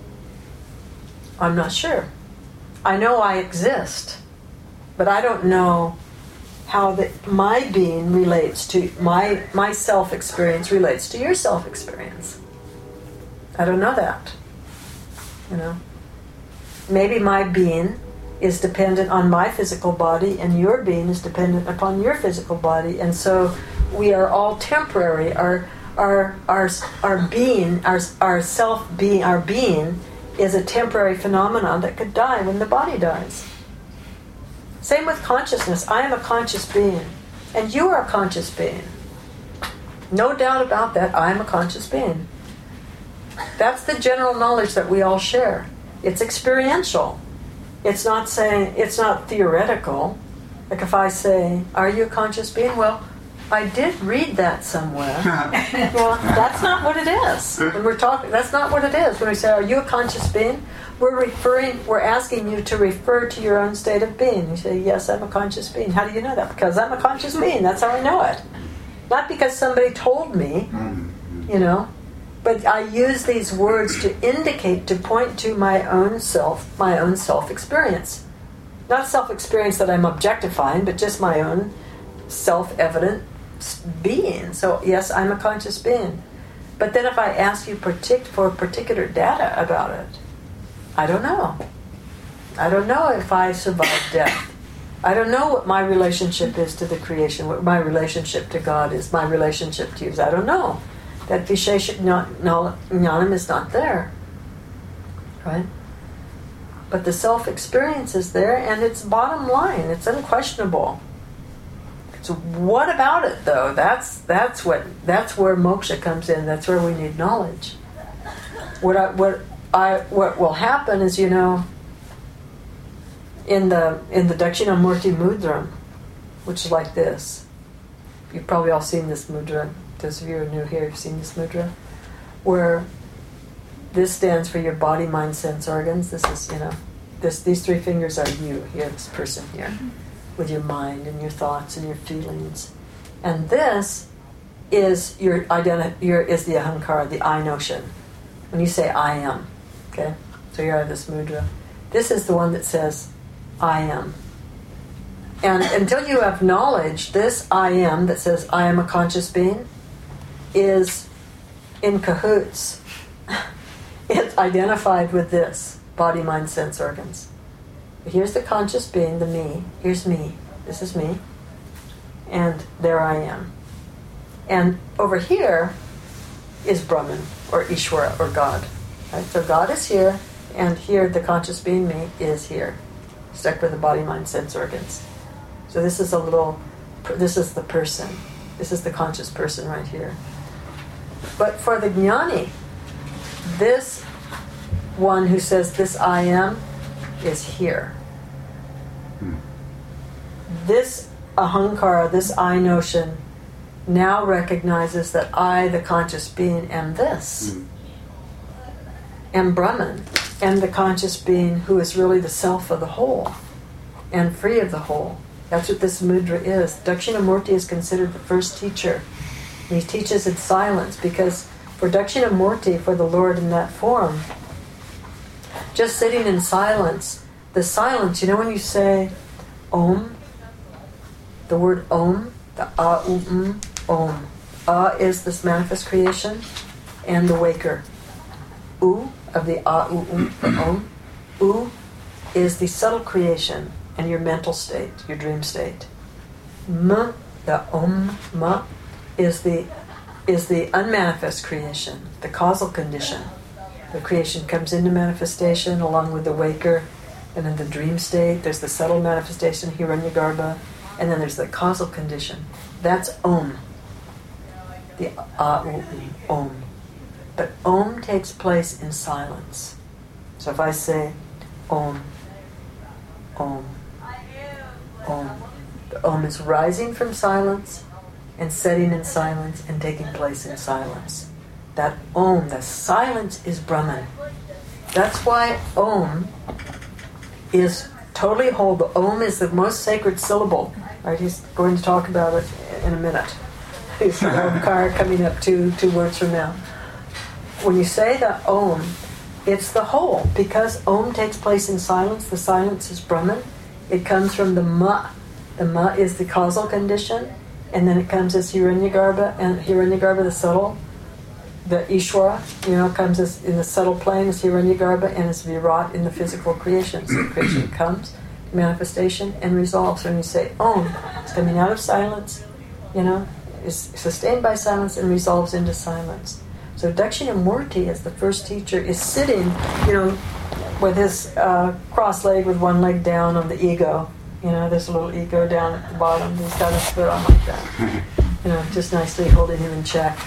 I'm not sure. I know I exist, but I don't know how the, my being relates to, my, my self-experience relates to your self-experience. I don't know that. You know? Maybe my being is dependent on my physical body, and your being is dependent upon your physical body, and so we are all temporary. Our our our our being, our our self being, our being is a temporary phenomenon that could die when the body dies. Same with consciousness. I am a conscious being, and you are a conscious being. No doubt about that. I am a conscious being. That's the general knowledge that we all share. It's experiential. It's not saying, it's not theoretical. Like if I say, are you a conscious being? Well, I did read that somewhere. Well, that's not what it is. When we're talking, that's not what it is. When we say, are you a conscious being? We're referring, we're asking you to refer to your own state of being. You say, yes, I'm a conscious being. How do you know that? Because I'm a conscious being. That's how I know it. Not because somebody told me, you know. But I use these words to indicate, to point to my own self, my own self-experience. Not self-experience that I'm objectifying, but just my own self-evident being. So, yes, I'm a conscious being. But then if I ask you partic- for particular data about it, I don't know. I don't know if I survived death. I don't know what my relationship is to the creation, what my relationship to God is, my relationship to you is. I don't know. That vishesha jnanam is not there, right? But the self-experience is there, and it's bottom line. It's unquestionable. So what about it, though? That's that's what that's where moksha comes in. That's where we need knowledge. What I what I what will happen is, you know, in the in the Dakshinamurti mudra, which is like this. You've probably all seen this mudra. Those of you who are new here have seen this mudra, where this stands for your body, mind, sense, organs. This is, you know, this these three fingers are you here, this person here, with your mind and your thoughts and your feelings, and this is your identi- your is the ahankara, the I notion. When you say I am, okay, so you're out of this mudra. This is the one that says I am. And until you have knowledge, this I am that says I am a conscious being is in cahoots. It's identified with this body, mind, sense, organs. Here's the conscious being, the me. Here's me. This is me. And there I am. And over here is Brahman, or Ishvara, or God. Right? So God is here, and here the conscious being me is here, stuck with the body, mind, sense organs. So this is a little, this is the person. This is the conscious person right here. But for the jnani, this one who says this I am is here. Hmm. This ahankara, this I notion, now recognizes that I, the conscious being, am this. Hmm. Am Brahman, am the conscious being who is really the self of the whole and free of the whole. That's what this mudra is. Dakshinamurti is considered the first teacher. And he teaches in silence because for Dakshinamurti, for the Lord in that form, just sitting in silence, the silence, you know when you say Om, the word Om, the A, U, M, Om. A is this manifest creation and the waker. U of the A, U, Um, the Om. U is the subtle creation and your mental state, your dream state. M, the Om, Ma, is the is the unmanifest creation, the causal condition. The creation comes into manifestation along with the waker, and in the dream state there's the subtle manifestation, Hiranyagarbha, and then there's the causal condition. That's Om. The A, U, M, Om. But Om takes place in silence. So if I say Om, Om, Om, the Om is rising from silence and setting in silence and taking place in silence. That Om, the silence, is Brahman. That's why Om is totally whole. The Om is the most sacred syllable. Right? He's going to talk about it in a minute. He's the Omkar coming up two, two words from now. When you say the Om, it's the whole. Because Om takes place in silence, the silence is Brahman. It comes from the Ma. The Ma is the causal condition. And then it comes as Hiranyagarbha, and Hiranyagarbha, the subtle, the Ishvara, you know, comes as in the subtle plane as Hiranyagarbha, and is Virat in the physical creation. So creation comes, manifestation, and resolves. When you say Om, it's coming out of silence, you know, is sustained by silence and resolves into silence. So Dakshinamurti, as the first teacher, is sitting, you know, with his uh, cross leg with one leg down on the ego. You know, there's a little ego down at the bottom. He's got his foot on like that. You know, just nicely holding him in check.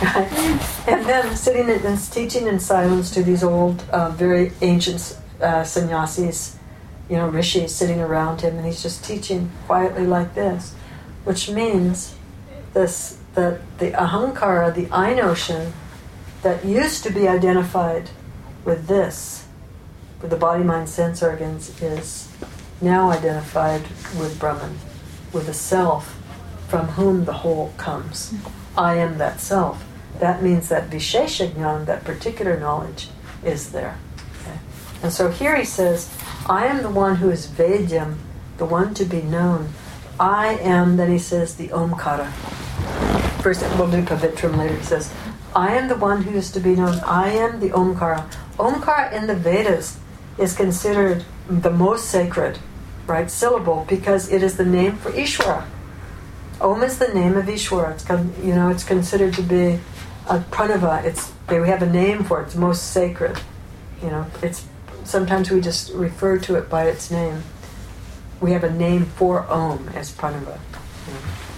And then sitting and teaching in silence to these old, uh, very ancient uh, sannyasis, you know, rishis sitting around him, and he's just teaching quietly like this, which means this that the ahankara, the I notion, that used to be identified with this, with the body, mind, sense organs, is now identified with Brahman, with the self from whom the whole comes. I am that self. That means that Vishesha Jnana, that particular knowledge, is there. Okay? And so here he says, I am the one who is Vedyam, the one to be known. I am, then he says, the Omkara. First, we'll do Pavitram later. He says, I am the one who is to be known. I am the Omkara. Omkara in the Vedas is considered the most sacred, right, syllable, because it is the name for Ishvara. Om is the name of Ishvara. It's con- you know, it's considered to be a pranava. It's we have a name for it. It's most sacred. You know, it's sometimes we just refer to it by its name. We have a name for Om as pranava. You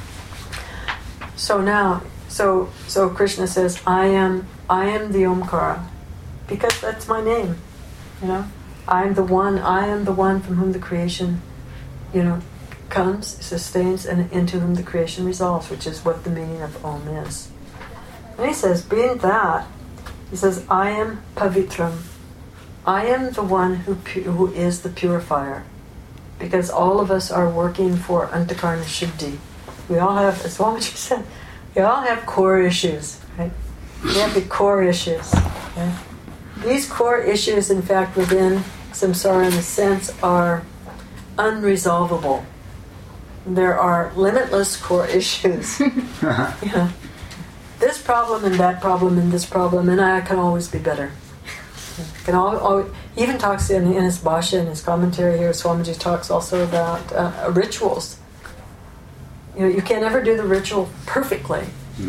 know. So now, so so Krishna says, I am I am the Omkara, because that's my name. You know. I am the one, I am the one from whom the creation, you know, comes, sustains, and into whom the creation resolves, which is what the meaning of Om is. And he says, being that, he says, I am Pavitram. I am the one who pu- who is the purifier. Because all of us are working for Antakarna Shuddhi. We all have, as Swamiji said, we all have core issues, right? We have the core issues, okay? These core issues, in fact, within samsara, in a sense, are unresolvable. There are limitless core issues. You know, this problem and that problem and this problem, and I can always be better. Can all, all, he even talks in, in his bhasha, in his commentary here, Swamiji talks also about uh, rituals. You know, you can never do the ritual perfectly. Mm.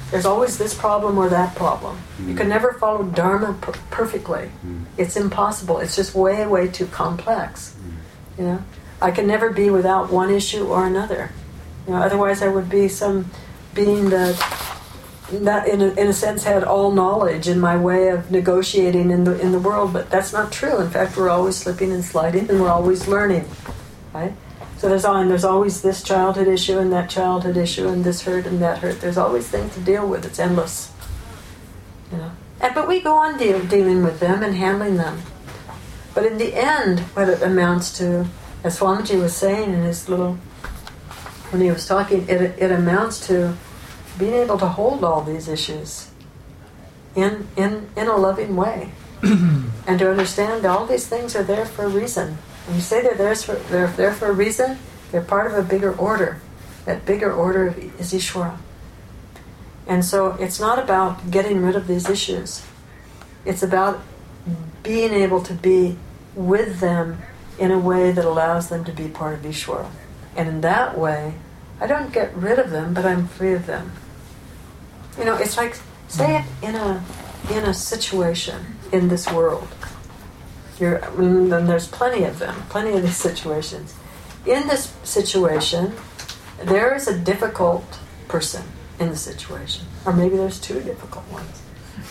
There's always this problem or that problem. Mm. You can never follow Dharma per- perfectly. Mm. It's impossible. It's just way, way too complex. Mm. You know, I can never be without one issue or another. You know, otherwise I would be some being that, that in a, in a sense, had all knowledge in my way of negotiating in the in the world. But that's not true. In fact, we're always slipping and sliding, and we're always learning, right? So there's and there's always this childhood issue and that childhood issue and this hurt and that hurt. There's always things to deal with. It's endless, you know. And, but we go on deal, dealing with them and handling them. But in the end, what it amounts to, as Swamiji was saying in his little, when he was talking, it it amounts to being able to hold all these issues in in in a loving way, and to understand all these things are there for a reason. When you say they're there for, they're there for a reason, they're part of a bigger order. That bigger order is Ishvara. And so it's not about getting rid of these issues. It's about being able to be with them in a way that allows them to be part of Ishvara. And in that way, I don't get rid of them, but I'm free of them. You know, it's like, say in a in a situation in this world. You're, and there's plenty of them, plenty of these situations. In this situation, there is a difficult person in the situation. Or maybe there's two difficult ones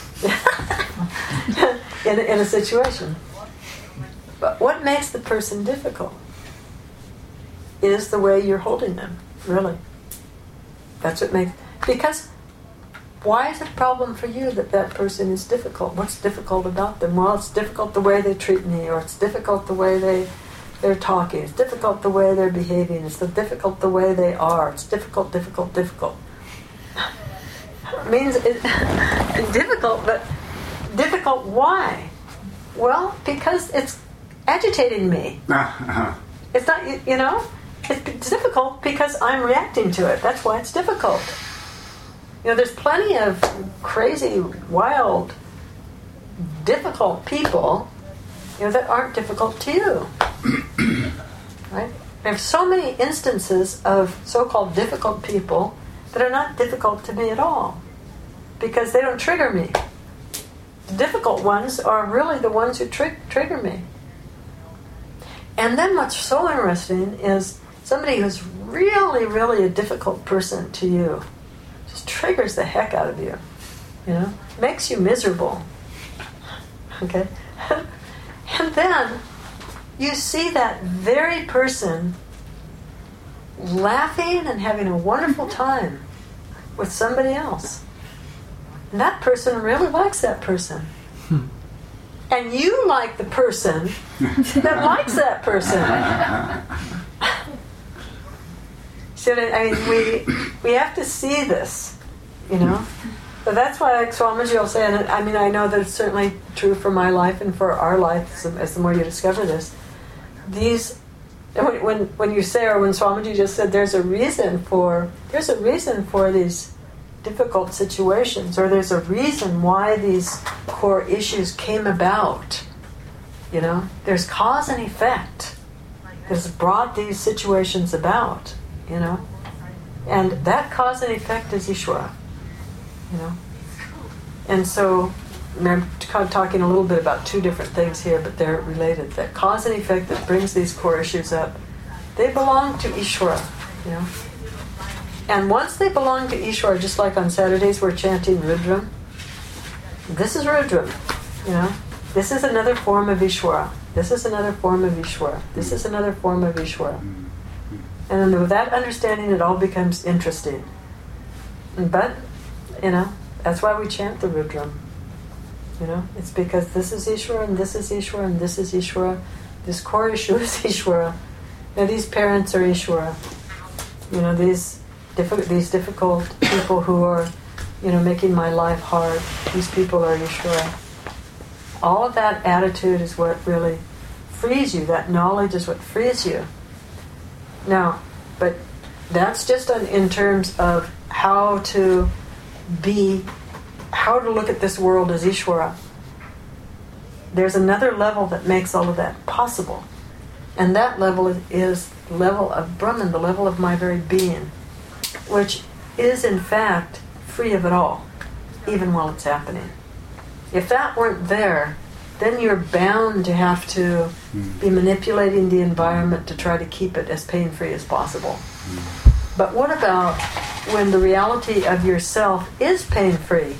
in, in a situation. But what makes the person difficult is the way you're holding them, really. That's what makes... Because why is it a problem for you that that person is difficult? What's difficult about them? Well, it's difficult the way they treat me, or it's difficult the way they, they're talking. It's difficult the way they're behaving. It's difficult the way they are. It's difficult, difficult, difficult. It means it, it's difficult, but difficult why? Well, because it's agitating me. It's not, you, you know, it's difficult because I'm reacting to it. That's why it's difficult. You know, there's plenty of crazy, wild, difficult people, you know, that aren't difficult to you. Right? There's so many instances of so-called difficult people that are not difficult to me at all, because they don't trigger me. The difficult ones are really the ones who tri- trigger me. And then what's so interesting is somebody who's really, really a difficult person to you just triggers the heck out of you, you know, makes you miserable. Okay? And then you see that very person laughing and having a wonderful time with somebody else. And that person really likes that person. Hmm. And you like the person that likes that person. So I mean, we we have to see this, you know. So that's why, like Swamiji will say, and I mean, I know that it's certainly true for my life and for our life as, as the more you discover this. These, when, when when you say, or when Swamiji just said, there's a reason for there's a reason for these difficult situations, or there's a reason why these core issues came about. You know, there's cause and effect that's brought these situations about. You know, and that cause and effect is Ishvara. You know, and so I'm talking a little bit about two different things here, but they're related. That cause and effect that brings these core issues up, they belong to Ishvara. You know, and once they belong to Ishvara, just like on Saturdays we're chanting Rudram. This is Rudram. You know, this is another form of Ishvara. This is another form of Ishvara. This is another form of Ishvara. And then with that understanding, it all becomes interesting. But, you know, that's why we chant the Rudram. You know, it's because this is Ishvara, and this is Ishvara, and this is Ishvara. This core issue is Ishvara. Now, these parents are Ishvara. You know, these diffi- these difficult people who are, you know, making my life hard, these people are Ishvara. All of that attitude is what really frees you. That knowledge is what frees you. Now, but that's just on, in terms of how to be, how to look at this world as Ishvara. There's another level that makes all of that possible. And that level is, is the level of Brahman, the level of my very being, which is in fact free of it all, even while it's happening. If that weren't there, then you're bound to have to Mm. be manipulating the environment to try to keep it as pain-free as possible. Mm. But what about when the reality of yourself is pain-free?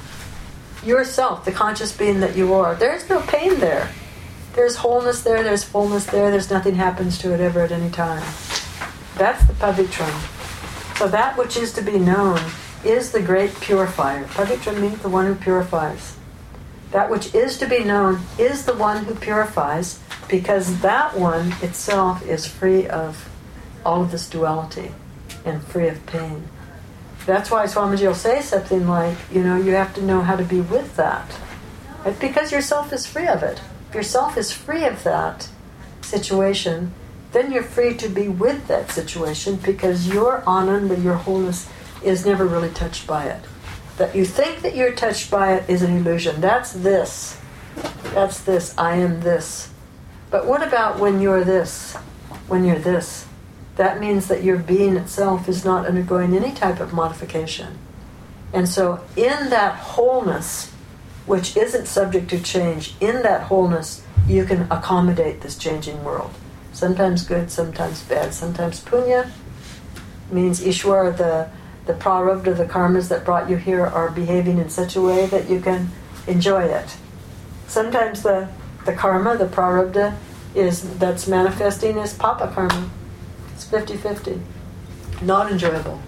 Yourself, the conscious being that you are, there's no pain there. There's wholeness there, there's fullness there, there's nothing happens to it ever at any time. That's the pavitram. So that which is to be known is the great purifier. Pavitra means the one who purifies. That which is to be known is the one who purifies, because that one itself is free of all of this duality and free of pain. That's why Swamiji will say something like, you know, you have to know how to be with that. Right? Because yourself is free of it. If yourself is free of that situation, then you're free to be with that situation, because your ananda, your wholeness, is never really touched by it. That you think that you're touched by it is an illusion. That's this. That's this. I am this. But what about when you're this? When you're this? That means that your being itself is not undergoing any type of modification. And so in that wholeness, which isn't subject to change, in that wholeness, you can accommodate this changing world. Sometimes good, sometimes bad, sometimes punya means Ishwara, the the prarabdha, the karmas that brought you here, are behaving in such a way that you can enjoy it. Sometimes the, the karma, the prarabdha, is that's manifesting as papa karma. It's fifty-fifty. Not enjoyable.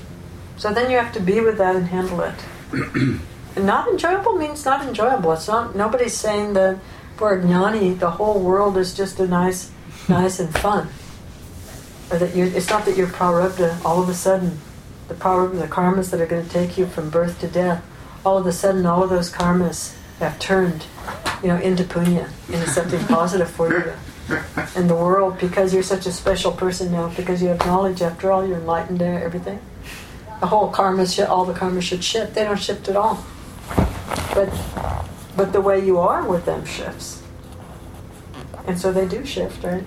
So then you have to be with that and handle it. And not enjoyable means not enjoyable. It's not. Nobody's saying that for a jnani the whole world is just a nice, nice and fun. Or that you're, it's not that you're prarabdha all of a sudden. The power of the karmas that are going to take you from birth to death, all of a sudden all of those karmas have turned, you know, into punya, into something positive for you in the world, because you're such a special person now, because you have knowledge. After all, you're enlightened there, everything. The whole karma, sh- all the karmas should shift. They don't shift at all. But, but the way you are with them shifts. And so they do shift, right?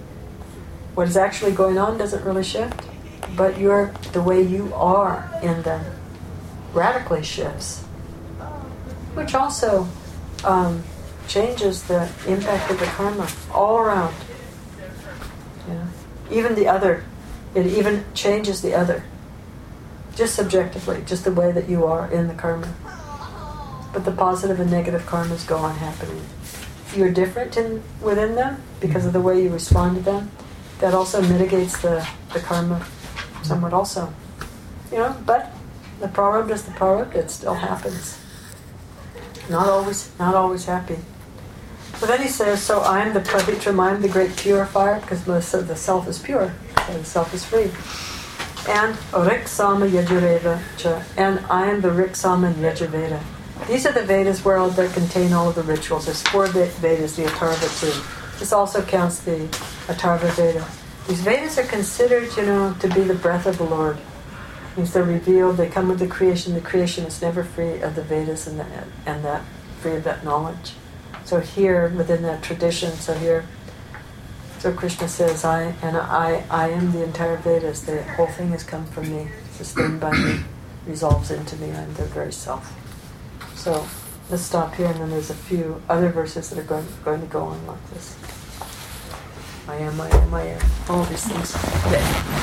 What is actually going on doesn't really shift. But you're, the way you are in them radically shifts, which also um, changes the impact of the karma all around. Yeah. Even the other, it even changes the other, just subjectively, just the way that you are in the karma. But the positive and negative karmas go on happening. You're different in within them because of the way you respond to them. That also mitigates the, the karma somewhat also. You know, but the prarabdha is the prarabdha, it still happens. Not always not always happy. But then he says, so I am the pavitram, I am the great purifier, because the self is pure, so the self is free. And Riksama Yajurveda cha, and I am the Riksama and Yajurveda. These are the Vedas where that contain all of the rituals. There's four Vedas, the Atharva too. This also counts the Atharva Veda. These Vedas are considered, you know, to be the breath of the Lord. It means they're revealed, they come with the creation. The creation is never free of the Vedas and, the, and that free of that knowledge. So here, within that tradition, so here, so Krishna says, I and I, I am the entire Vedas. The whole thing has come from me, sustained by me, resolves into me. I am their very self. So let's stop here, and then there's a few other verses that are going, going to go on like this. I am, I am, I am. All these things. Okay.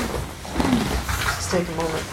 Just take a moment.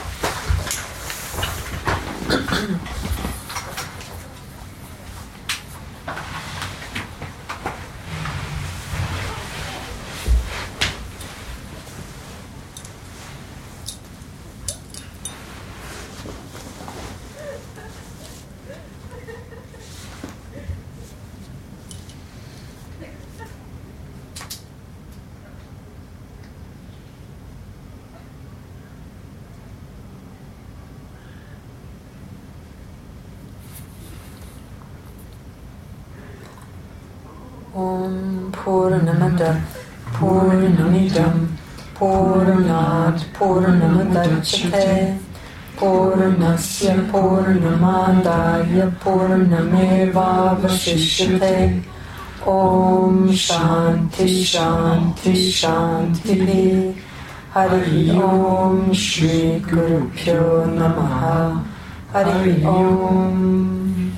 Om Purnamada Purnamidam Purnat Purnamadachyate Purnasya Purnamadaya Purnameva Vasishyate. Om Shanti Shanti Shanti Hari Om Shri Guru Pyo Namaha. Hari Om.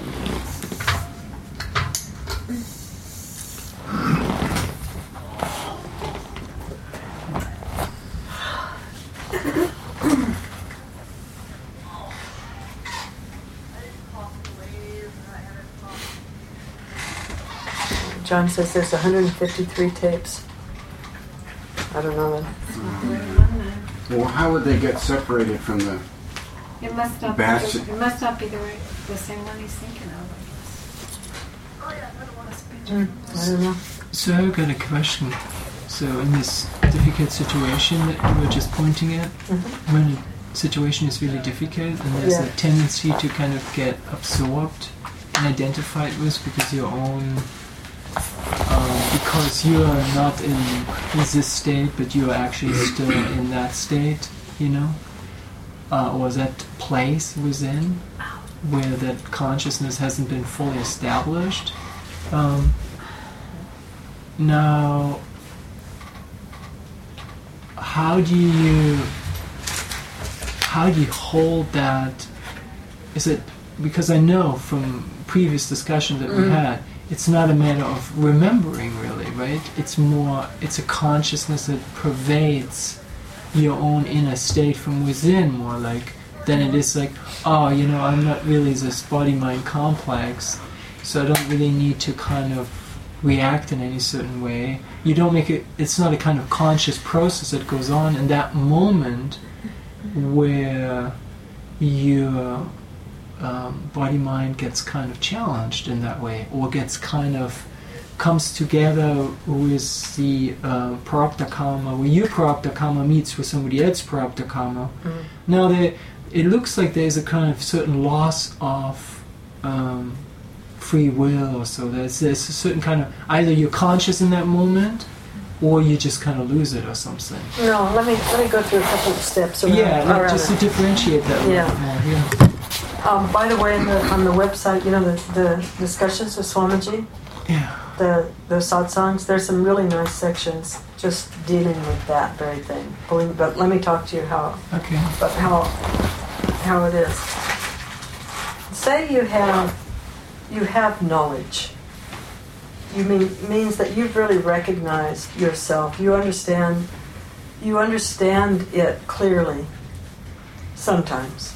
John says there's one hundred fifty-three tapes. I don't know then. Well, how would they get separated from the... It must not, be Batch- the, it must not be the, right, the same one he's thinking of, I guess. Must be Mm, I don't know. So I've got a question. So in this difficult situation that you were just pointing at, Mm-hmm. when a situation is really difficult and there's Yeah. a tendency to kind of get absorbed and identified with because your own, um, because you are not in this state, but you are actually still in that state, you know, uh, or that place within where that consciousness hasn't been fully established. Um, now, how do you how do you hold that? Is it because I know from previous discussions that we Mm. had, it's not a matter of remembering really, right? It's more, it's a consciousness that pervades your own inner state from within more like than it is like, oh, you know, I'm not really this body-mind complex, so I don't really need to kind of react in any certain way. You don't make it, it's not a kind of conscious process that goes on in that moment where your um, body-mind gets kind of challenged in that way, or gets kind of, comes together with the uh, Prarabdha Karma, where your Prarabdha Karma meets with somebody else's Prarabdha Karma. Mm. Now, there, it looks like there's a kind of certain loss of um, free will, or so. There's, there's a certain kind of, either you're conscious in that moment, or you just kind of lose it or something. No, let me let me go through a couple of steps around, Yeah, like around just it. to differentiate that a Yeah. little more. Yeah. Um, by the way, in the, on the website, you know, the, the discussions with Swamiji, Yeah. the the satsangs, there's some really nice sections just dealing with that very thing. Pulling- But let me talk to you how, Okay. but how how it is. Say you have you have knowledge. You mean means that you've really recognized yourself. You understand you understand it clearly. Sometimes.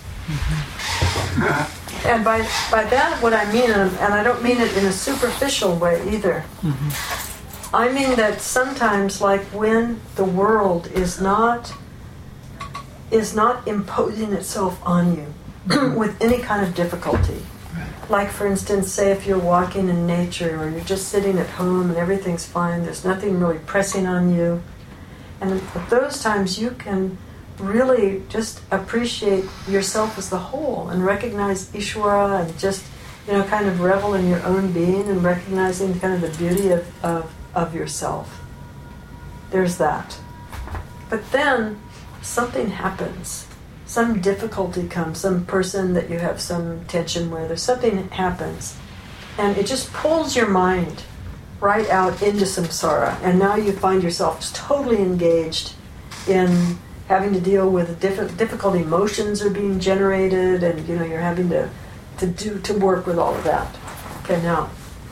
And by by that, what I mean, and and I don't mean it in a superficial way either. Mhm. I mean that sometimes, like when the world is not is not imposing itself on you with any kind of difficulty. Like, for instance, say if you're walking in nature, or you're just sitting at home and everything's fine, there's nothing really pressing on you. And at those times you can really just appreciate yourself as the whole and recognize Ishvara and just, you know, kind of revel in your own being and recognizing kind of the beauty of, of, of yourself. There's that. But then something happens. Some difficulty comes, some person that you have some tension with, or something happens, and it just pulls your mind right out into samsara, and now you find yourself just totally engaged in having to deal with different difficult emotions are being generated, and you know you're having to to do to work with all of that. Okay, now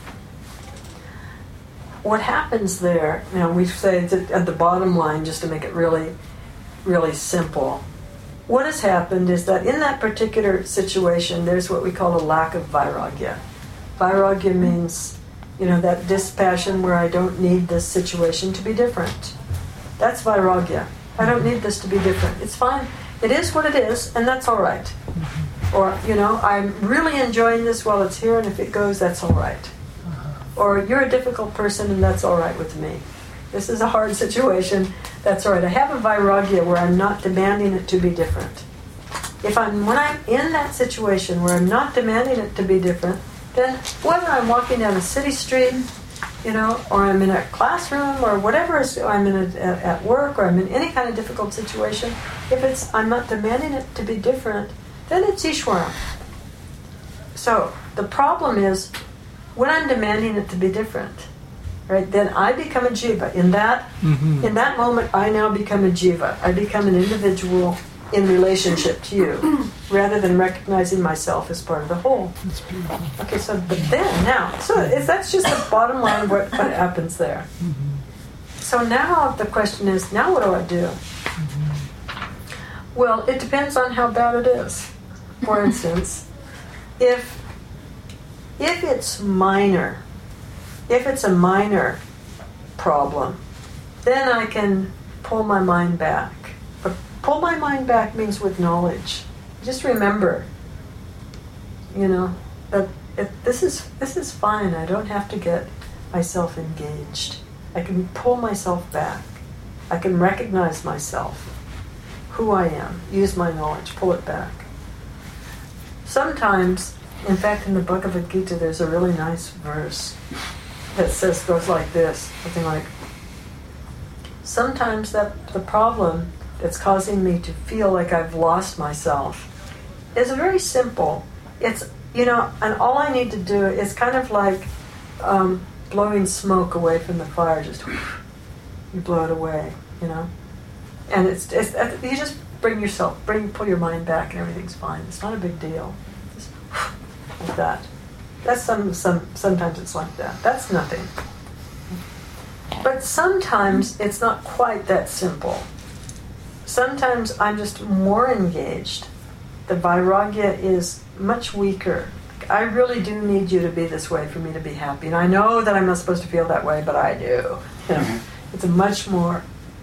what happens there? You know, we say that at the bottom line, just to make it really, really simple. What has happened is that in that particular situation, there's what we call a lack of vairagya. Vairagya means, you know, that dispassion where I don't need this situation to be different. That's vairagya. I don't need this to be different. It's fine. It is what it is, and that's all right. Or, you know, I'm really enjoying this while it's here, and if it goes, that's all right. Or you're a difficult person, and that's all right with me. This is a hard situation. That's all right. I have a vairagya where I'm not demanding it to be different. If I'm when I'm in that situation where I'm not demanding it to be different, then whether I'm walking down a city street, you know, or I'm in a classroom, or whatever, is, I'm in a, at work, or I'm in any kind of difficult situation, if it's I'm not demanding it to be different, then it's Ishvara. So the problem is when I'm demanding it to be different. Right, then I become a jiva. In that, Mm-hmm. in that moment, I now become a jiva. I become an individual in relationship to you. rather than recognizing myself as part of the whole. That's beautiful. Okay, so but then now, so it's, that's just the bottom line of what, what happens there. Mm-hmm. So now the question is, now what do I do? Mm-hmm. Well, it depends on how bad it is. For instance, if if it's minor, if it's a minor problem, then I can pull my mind back. But pull my mind back means with knowledge. Just remember, you know, that if this is this is fine. I don't have to get myself engaged. I can pull myself back. I can recognize myself, who I am, use my knowledge, pull it back. Sometimes, in fact, in the Bhagavad Gita, there's a really nice verse that says, goes like this, something like, sometimes that the problem that's causing me to feel like I've lost myself is very simple. It's, you know, and all I need to do is kind of like um, blowing smoke away from the fire, just you blow it away, you know. And it's, it's you just bring yourself, bring, pull your mind back, and everything's fine. It's not a big deal. Just like that. That's some, some. Sometimes it's like that. That's nothing. But sometimes it's not quite that simple. Sometimes I'm just more engaged. The vairagya is much weaker. I really do need you to be this way for me to be happy. And I know that I'm not supposed to feel that way, but I do. You know, it's a much more...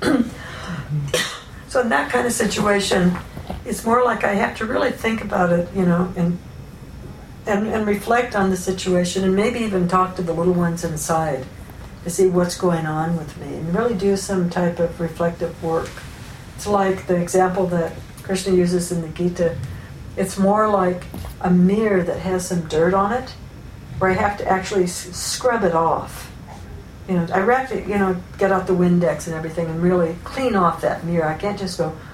So in that kind of situation, it's more like I have to really think about it, you know, and, and, and reflect on the situation, and maybe even talk to the little ones inside to see what's going on with me, and really do some type of reflective work. It's like the example that Krishna uses in the Gita. It's more like a mirror that has some dirt on it, where I have to actually s- scrub it off. You know, I have to, you know, get out the Windex and everything and really clean off that mirror. I can't just go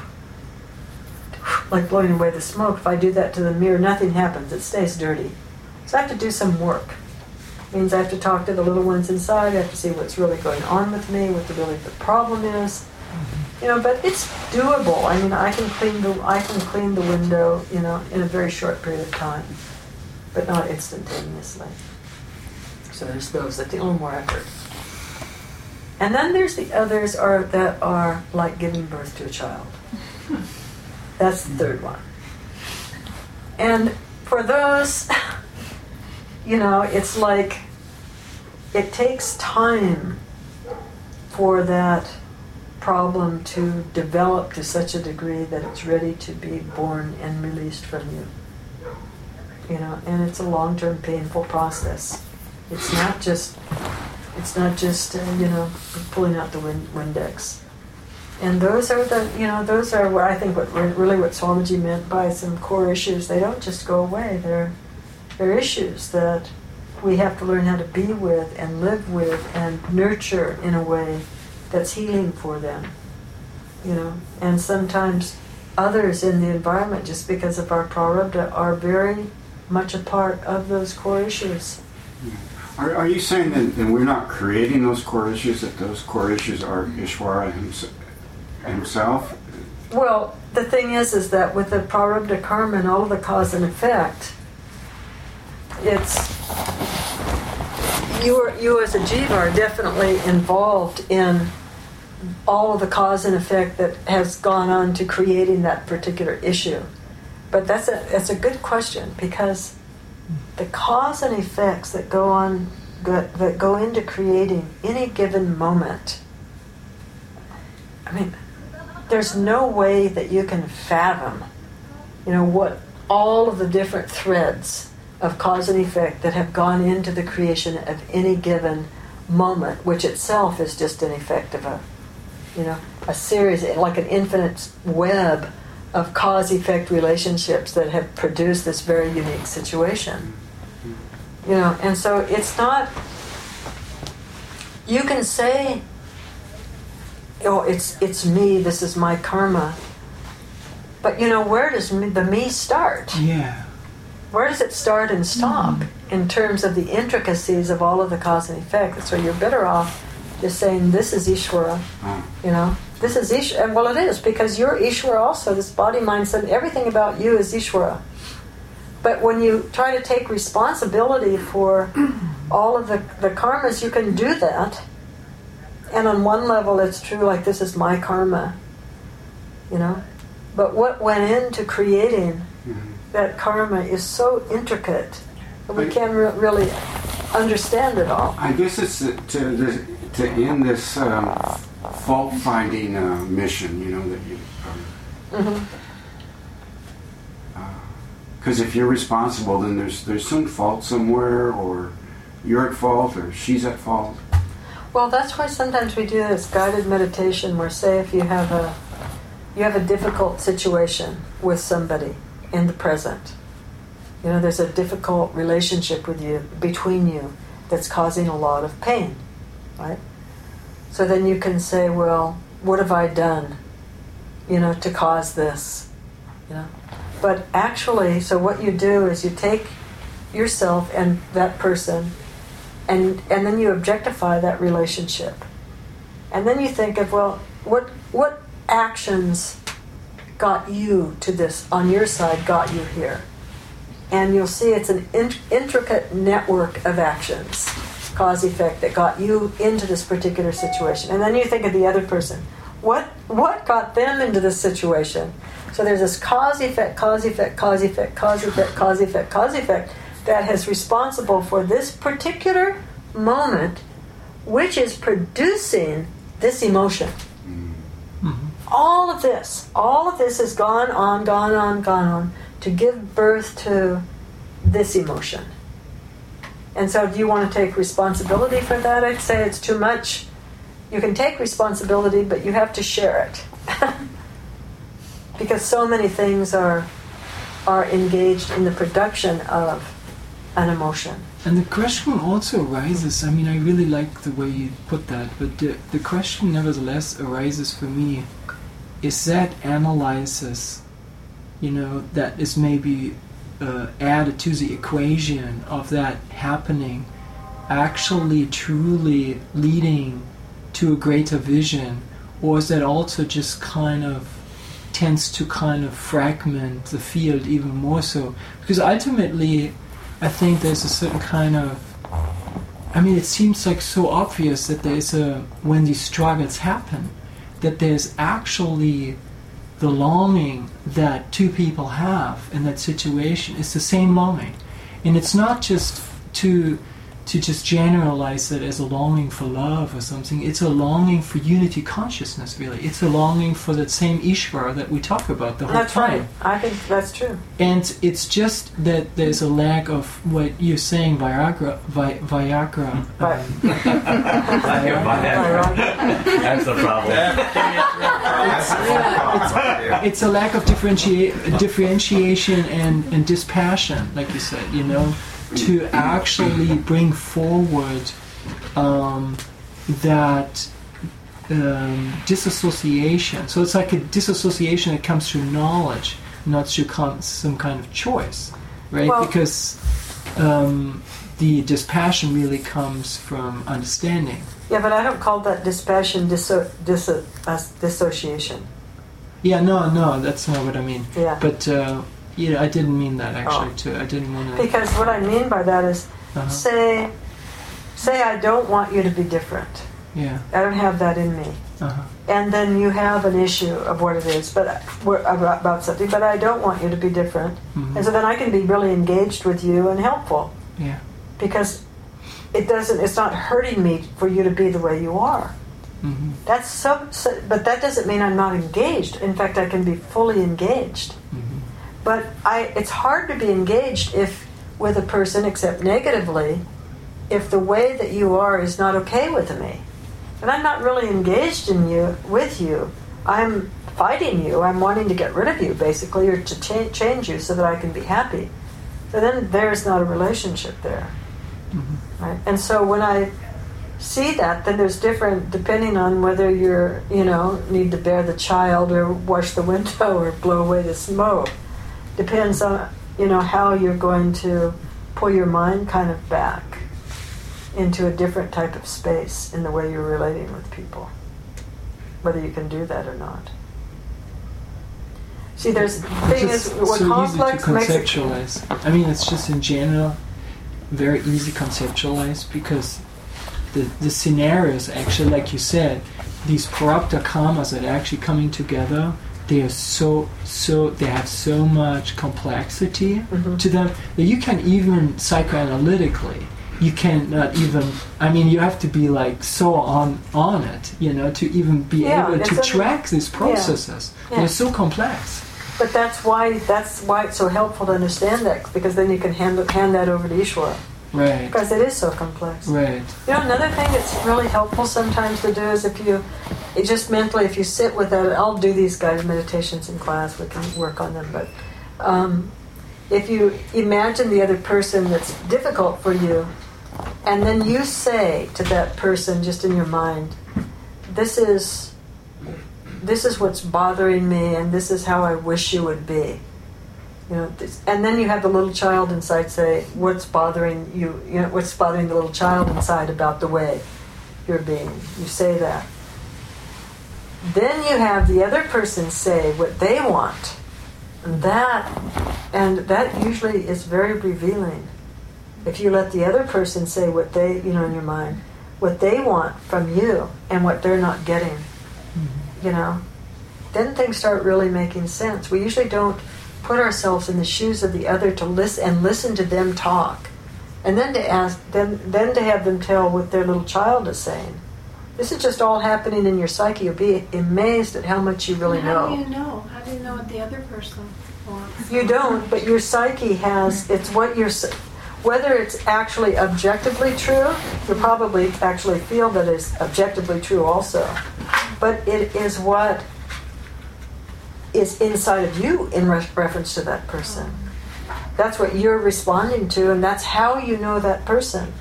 like blowing away the smoke. If I do that to the mirror, nothing happens. It stays dirty. So I have to do some work. It means I have to talk to the little ones inside. I have to see what's really going on with me, what the really the problem is. You know, but it's doable. I mean, I can clean the I can clean the window, you know, in a very short period of time, but not instantaneously. So there's those that take a little more effort. And then there's the others are that are like giving birth to a child. That's the third one. And for those, you know, it's like it takes time for that problem to develop to such a degree that it's ready to be born and released from you. You know, and it's a long-term painful process. It's not just, it's not just, uh, you know, pulling out the win- Windex. And those are the, you know, those are what I think what really what Swamiji meant by some core issues. They don't just go away. They're, they're issues that we have to learn how to be with and live with and nurture in a way that's healing for them, you know. And sometimes others in the environment, just because of our prarabdha, are very much a part of those core issues. Are, are you saying that, that we're not creating those core issues, that those core issues are Ishvara hims- himself? Well, the thing is, is that with the prarabdha karma and all of the cause and effect, it's you, are, you as a jiva are definitely involved in all of the cause and effect that has gone on to creating that particular issue. But that's a that's a good question, because the cause and effects that go on go, that go into creating any given moment, I mean, there's no way that you can fathom, you know, what all of the different threads of cause and effect that have gone into the creation of any given moment, which itself is just an effect of a, you know, a series, like an infinite web of cause-effect relationships that have produced this very unique situation. You know, and so it's not, you can say, oh, it's it's me, this is my karma, but you know, where does me, the me start? Yeah. Where does it start and stop mm-hmm. in terms of the intricacies of all of the cause and effect? So you're better off just saying, this is Ishvara, you know, This is Ishvara. Well, it is, because you're Ishvara also. This body, mind, soul, everything about you is Ishvara. But when you try to take responsibility for all of the, the karmas, you can do that. And on one level, it's true, like, this is my karma. You know? But what went into creating mm-hmm. that karma is so intricate that we can't re- really understand it all. I guess it's to, to, to end this um, fault-finding uh, mission, you know, that you... Um, mm-hmm. Because if you're responsible, then there's there's some fault somewhere, or you're at fault, or she's at fault. Well, that's why sometimes we do this guided meditation where, say, if you have a you have a difficult situation with somebody in the present, you know, there's a difficult relationship with you, between you, that's causing a lot of pain, right? So then you can say, well, what have I done, you know, to cause this, you know? But actually, so what you do is you take yourself and that person, and and then you objectify that relationship. And then you think of, well, what what actions got you to this, on your side, got you here? And you'll see it's an int- intricate network of actions, cause-effect, that got you into this particular situation. And then you think of the other person. What what got them into this situation? So there's this cause-effect, cause-effect, cause-effect, cause-effect, cause-effect, cause-effect that is responsible for this particular moment, which is producing this emotion. Mm-hmm. All of this, all of this has gone on, gone on, gone on to give birth to this emotion. And so do you want to take responsibility for that? I'd say it's too much. You can take responsibility, but you have to share it. Because so many things are are engaged in the production of an emotion. And the question also arises, I mean, I really like the way you put that, but the, the question nevertheless arises for me, is that analysis, you know, that is maybe uh, added to the equation of that happening, actually truly leading to a greater vision, or is that also just kind of tends to kind of fragment the field even more so? Because ultimately, I think there's a certain kind of, I mean, it seems like so obvious that there's a, when these struggles happen, that there's actually the longing that two people have in that situation is the same longing. And it's not just to to just generalize it as a longing for love or something. It's a longing for unity consciousness, really. It's a longing for that same Ishvara that we talk about the whole that's time. That's right. I think that's true. And it's just that there's a lack of what you're saying, Viagra. Vi- Viagra. Um, Viagra. That's the problem. it's, it's a lack of differenti- differentiation and, and dispassion, like you said, you know, to actually bring forward um, that um, disassociation. So it's like a disassociation that comes through knowledge, not through com- some kind of choice, right? Well, because um, the dispassion really comes from understanding. Yeah, but I don't call that dispassion disso- disso- uh, dissociation. Yeah, no, no, that's not what I mean. Yeah. But uh, yeah, I didn't mean that actually. Oh. Too. I didn't want to. Because what I mean by that is, uh-huh. say, say I don't want you to be different. Yeah. I don't have that in me. Uh-huh. And then you have an issue of what it is, but about, about something. But I don't want you to be different, mm-hmm. and so then I can be really engaged with you and helpful. Yeah. Because it doesn't. It's not hurting me for you to be the way you are. Mm-hmm. That's so, so. But that doesn't mean I'm not engaged. In fact, I can be fully engaged. Mm-hmm. But I, it's hard to be engaged if with a person, except negatively, if the way that you are is not okay with me. And I'm not really engaged in you, with you. I'm fighting you. I'm wanting to get rid of you, basically, or to cha- change you so that I can be happy. So then there's not a relationship there. Mm-hmm. Right? And so when I see that, then there's different, depending on whether you're, you know, need to bear the child or wash the window or blow away the smoke. Depends on, you know, how you're going to pull your mind kind of back into a different type of space in the way you're relating with people. whether you can do that or not. See, there's the It's thing just is, what so complex easy to makes it. conceptualize. I mean, it's just in general very easy conceptualize because the the scenarios actually, like you said, these prarabdha karmas that are actually coming together, they are so so they have so much complexity Mhm. to them that you can even psychoanalytically you cannot even. I mean, you have to be like so on on it, you know, to even be Yeah, able to it's a- track these processes. Yeah. They're so complex. But that's why that's why it's so helpful to understand that, because then you can hand hand that over to Ishvara, Right. because it is so complex. Right. You know, another thing that's really helpful sometimes to do is if you, it just mentally, if you sit with that, I'll do these guided meditations in class, we can work on them, but um, if you imagine the other person that's difficult for you, and then you say to that person just in your mind, this is, this is what's bothering me, and this is how I wish you would be. You know, this, and then you have the little child inside say, "What's bothering you? You know, what's bothering the little child inside about the way you're being?" You say that. Then you have the other person say what they want, and that, and that usually is very revealing. If you let the other person say what they, you know, in your mind, what they want from you and what they're not getting, mm-hmm. you know, then things start really making sense. We usually don't put ourselves in the shoes of the other to listen and listen to them talk, and then to ask them, then to have them tell what their little child is saying. This is just all happening in your psyche. You'll be amazed at how much you really How know. do you know? How do you know what the other person wants? You don't, but your psyche has. It's what you're. Whether it's actually objectively true, you probably actually feel that it's objectively true also. But it is what is inside of you in re- reference to that person. That's what you're responding to, and that's how you know that person.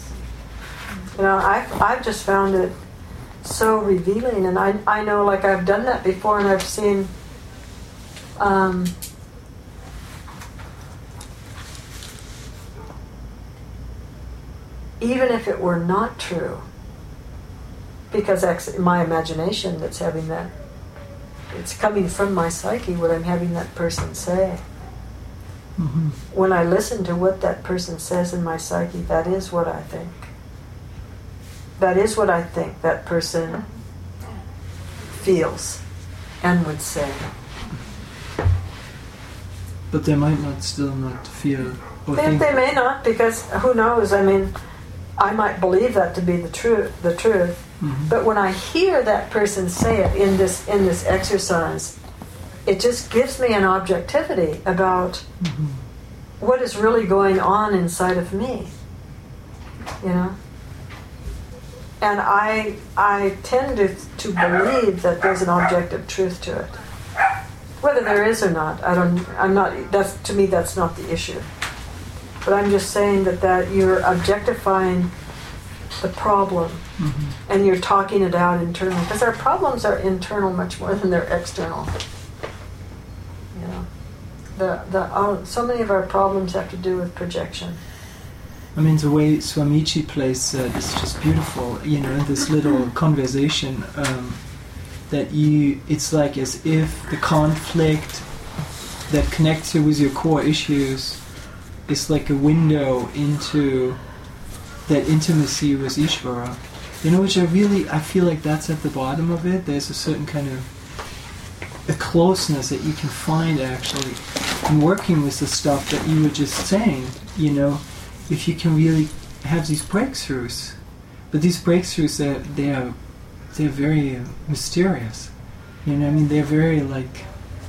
You know, I've, I've just found it so revealing, and I, I know, like, I've done that before, and I've seen um, even if it were not true, because that's my imagination that's having that, it's coming from my psyche, what I'm having that person say. Mm-hmm. When I listen to what that person says in my psyche, that is what I think. That is what I think that person feels and would say. But they might not still not feel or They, think. they may not, because who knows? I mean, I might believe that to be the truth. The truth. Mm-hmm. But when I hear that person say it in this in this exercise, it just gives me an objectivity about Mm-hmm. what is really going on inside of me. You know? And I I tend to to believe that there's an objective truth to it. Whether there is or not, I don't I'm not that's to me that's not the issue. But I'm just saying that, that you're objectifying the problem. Mm-hmm. And you're talking it out internally, because our problems are internal much more than they're external. You know, the the uh, so many of our problems have to do with projection. I mean, the way Swamiji plays uh, is just beautiful. You know, in this little conversation, um, that you, it's like as if the conflict that connects you with your core issues is like a window into that intimacy with Ishvara. You know, which I really, I feel like that's at the bottom of it. There's a certain kind of a closeness that you can find actually in working with the stuff that you were just saying. You know, if you can really have these breakthroughs, but these breakthroughs, they're they are they're very uh, mysterious. You know, I mean, they're very like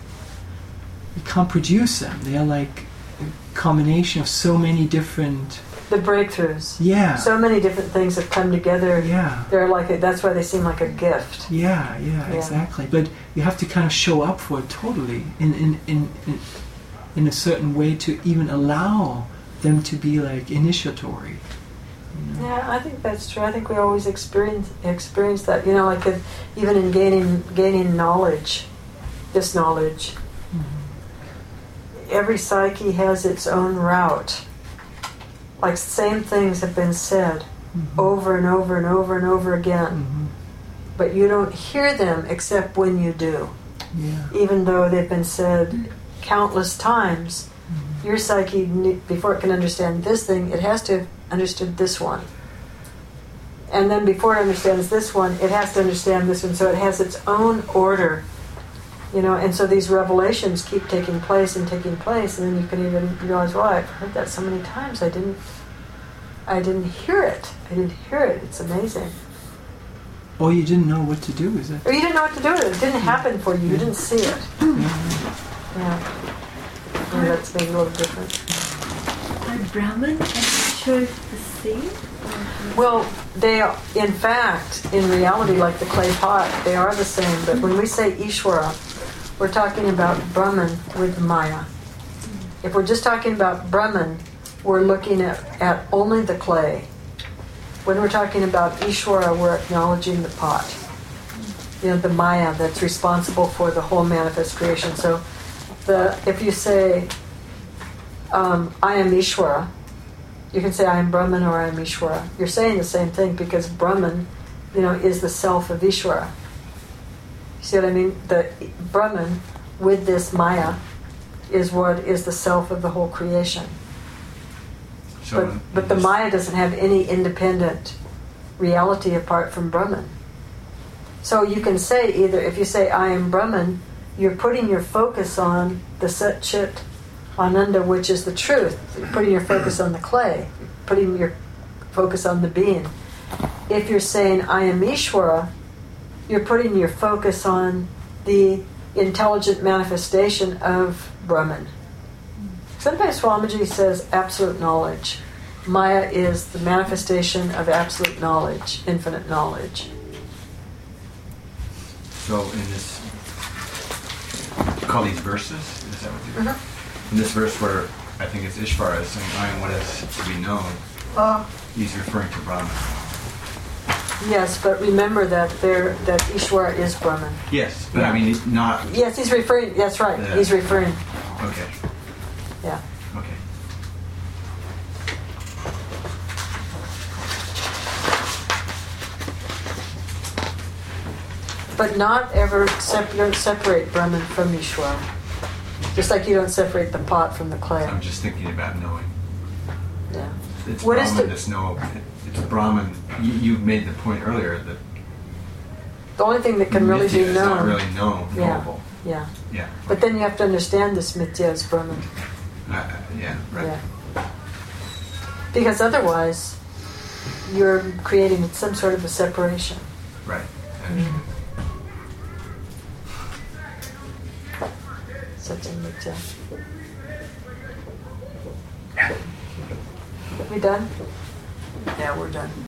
you can't produce them. They're like a combination of so many different. The breakthroughs. Yeah. So many different things have come together. Yeah. They're like a, that's why they seem like a gift. Yeah, yeah, Yeah. exactly. But you have to kind of show up for it totally in in, in, in in a certain way to even allow them to be like initiatory. You know? Yeah, I think that's true. I think we always experience experience that. You know, like if, even in gaining gaining knowledge, this knowledge. Mm-hmm. Every psyche has its own route. Like same things have been said Mm-hmm. over and over and over and over again. Mm-hmm. but you don't hear them except when you do. Yeah. Even though they've been said countless times, Mm-hmm. your psyche, ne- before it can understand this thing, it has to have understood this one. And then before it understands this one, it has to understand this one. So it has its own order, you know. And so these revelations keep taking place and taking place, and then you can even realize, well, I've heard that so many times, I didn't, I didn't hear it. I didn't hear it. It's amazing. Or you didn't know what to do with it. Or you didn't know what to do with it. It didn't happen for you. You didn't see it. Yeah. Yeah. Yeah, that's maybe a little different. Are Brahman and Ishwara the same? Well, they are, in fact, in reality, like the clay pot, they are the same. But when we say Ishwara, we're talking about Brahman with Maya. If we're just talking about Brahman, we're looking at, at only the clay. When we're talking about Ishwara, we're acknowledging the pot. You know, the Maya that's responsible for the whole manifest creation. So the if you say, um, I am Ishwara, you can say I am Brahman or I am Ishwara. You're saying the same thing because Brahman, you know, is the self of Ishwara. You see what I mean? The Brahman with this Maya is what is the self of the whole creation. So But, but the Maya doesn't have any independent reality apart from Brahman. So you can say either, if you say I am Brahman, you're putting your focus on the Sat Chit Ananda, which is the truth. You're putting your focus on the clay, putting your focus on the being. If you're saying I am Ishwara, you're putting your focus on the intelligent manifestation of Brahman. Sometimes Swamiji says absolute knowledge. Maya is the manifestation of absolute knowledge, infinite knowledge. So in this, you call these verses? Is that what you Mm-hmm. In this verse where I think it's Ishvara is saying, I am what is to be known, Uh, he's referring to Brahman. yes, but remember that there that Ishwara is Brahman. Yes, but I mean, not... Yes, he's referring, that's right, Yeah. he's referring, Okay, yeah. okay. But not ever, sep- you don't separate Brahman from Ishwara. Just like you don't separate the pot from the clay. I'm just thinking about knowing. Yeah. It's What is Brahman the- that's know. It's Brahman. You, you made the point earlier that The only thing that can really Nitya be is not known. really known, Yeah. knowable. Yeah. Yeah. But then you have to understand this Mithya as Brahman. Uh, uh, yeah, right. Yeah. Because otherwise, you're creating some sort of a separation. Right. Mm. Such a Mithya. We done? Yeah, we're done.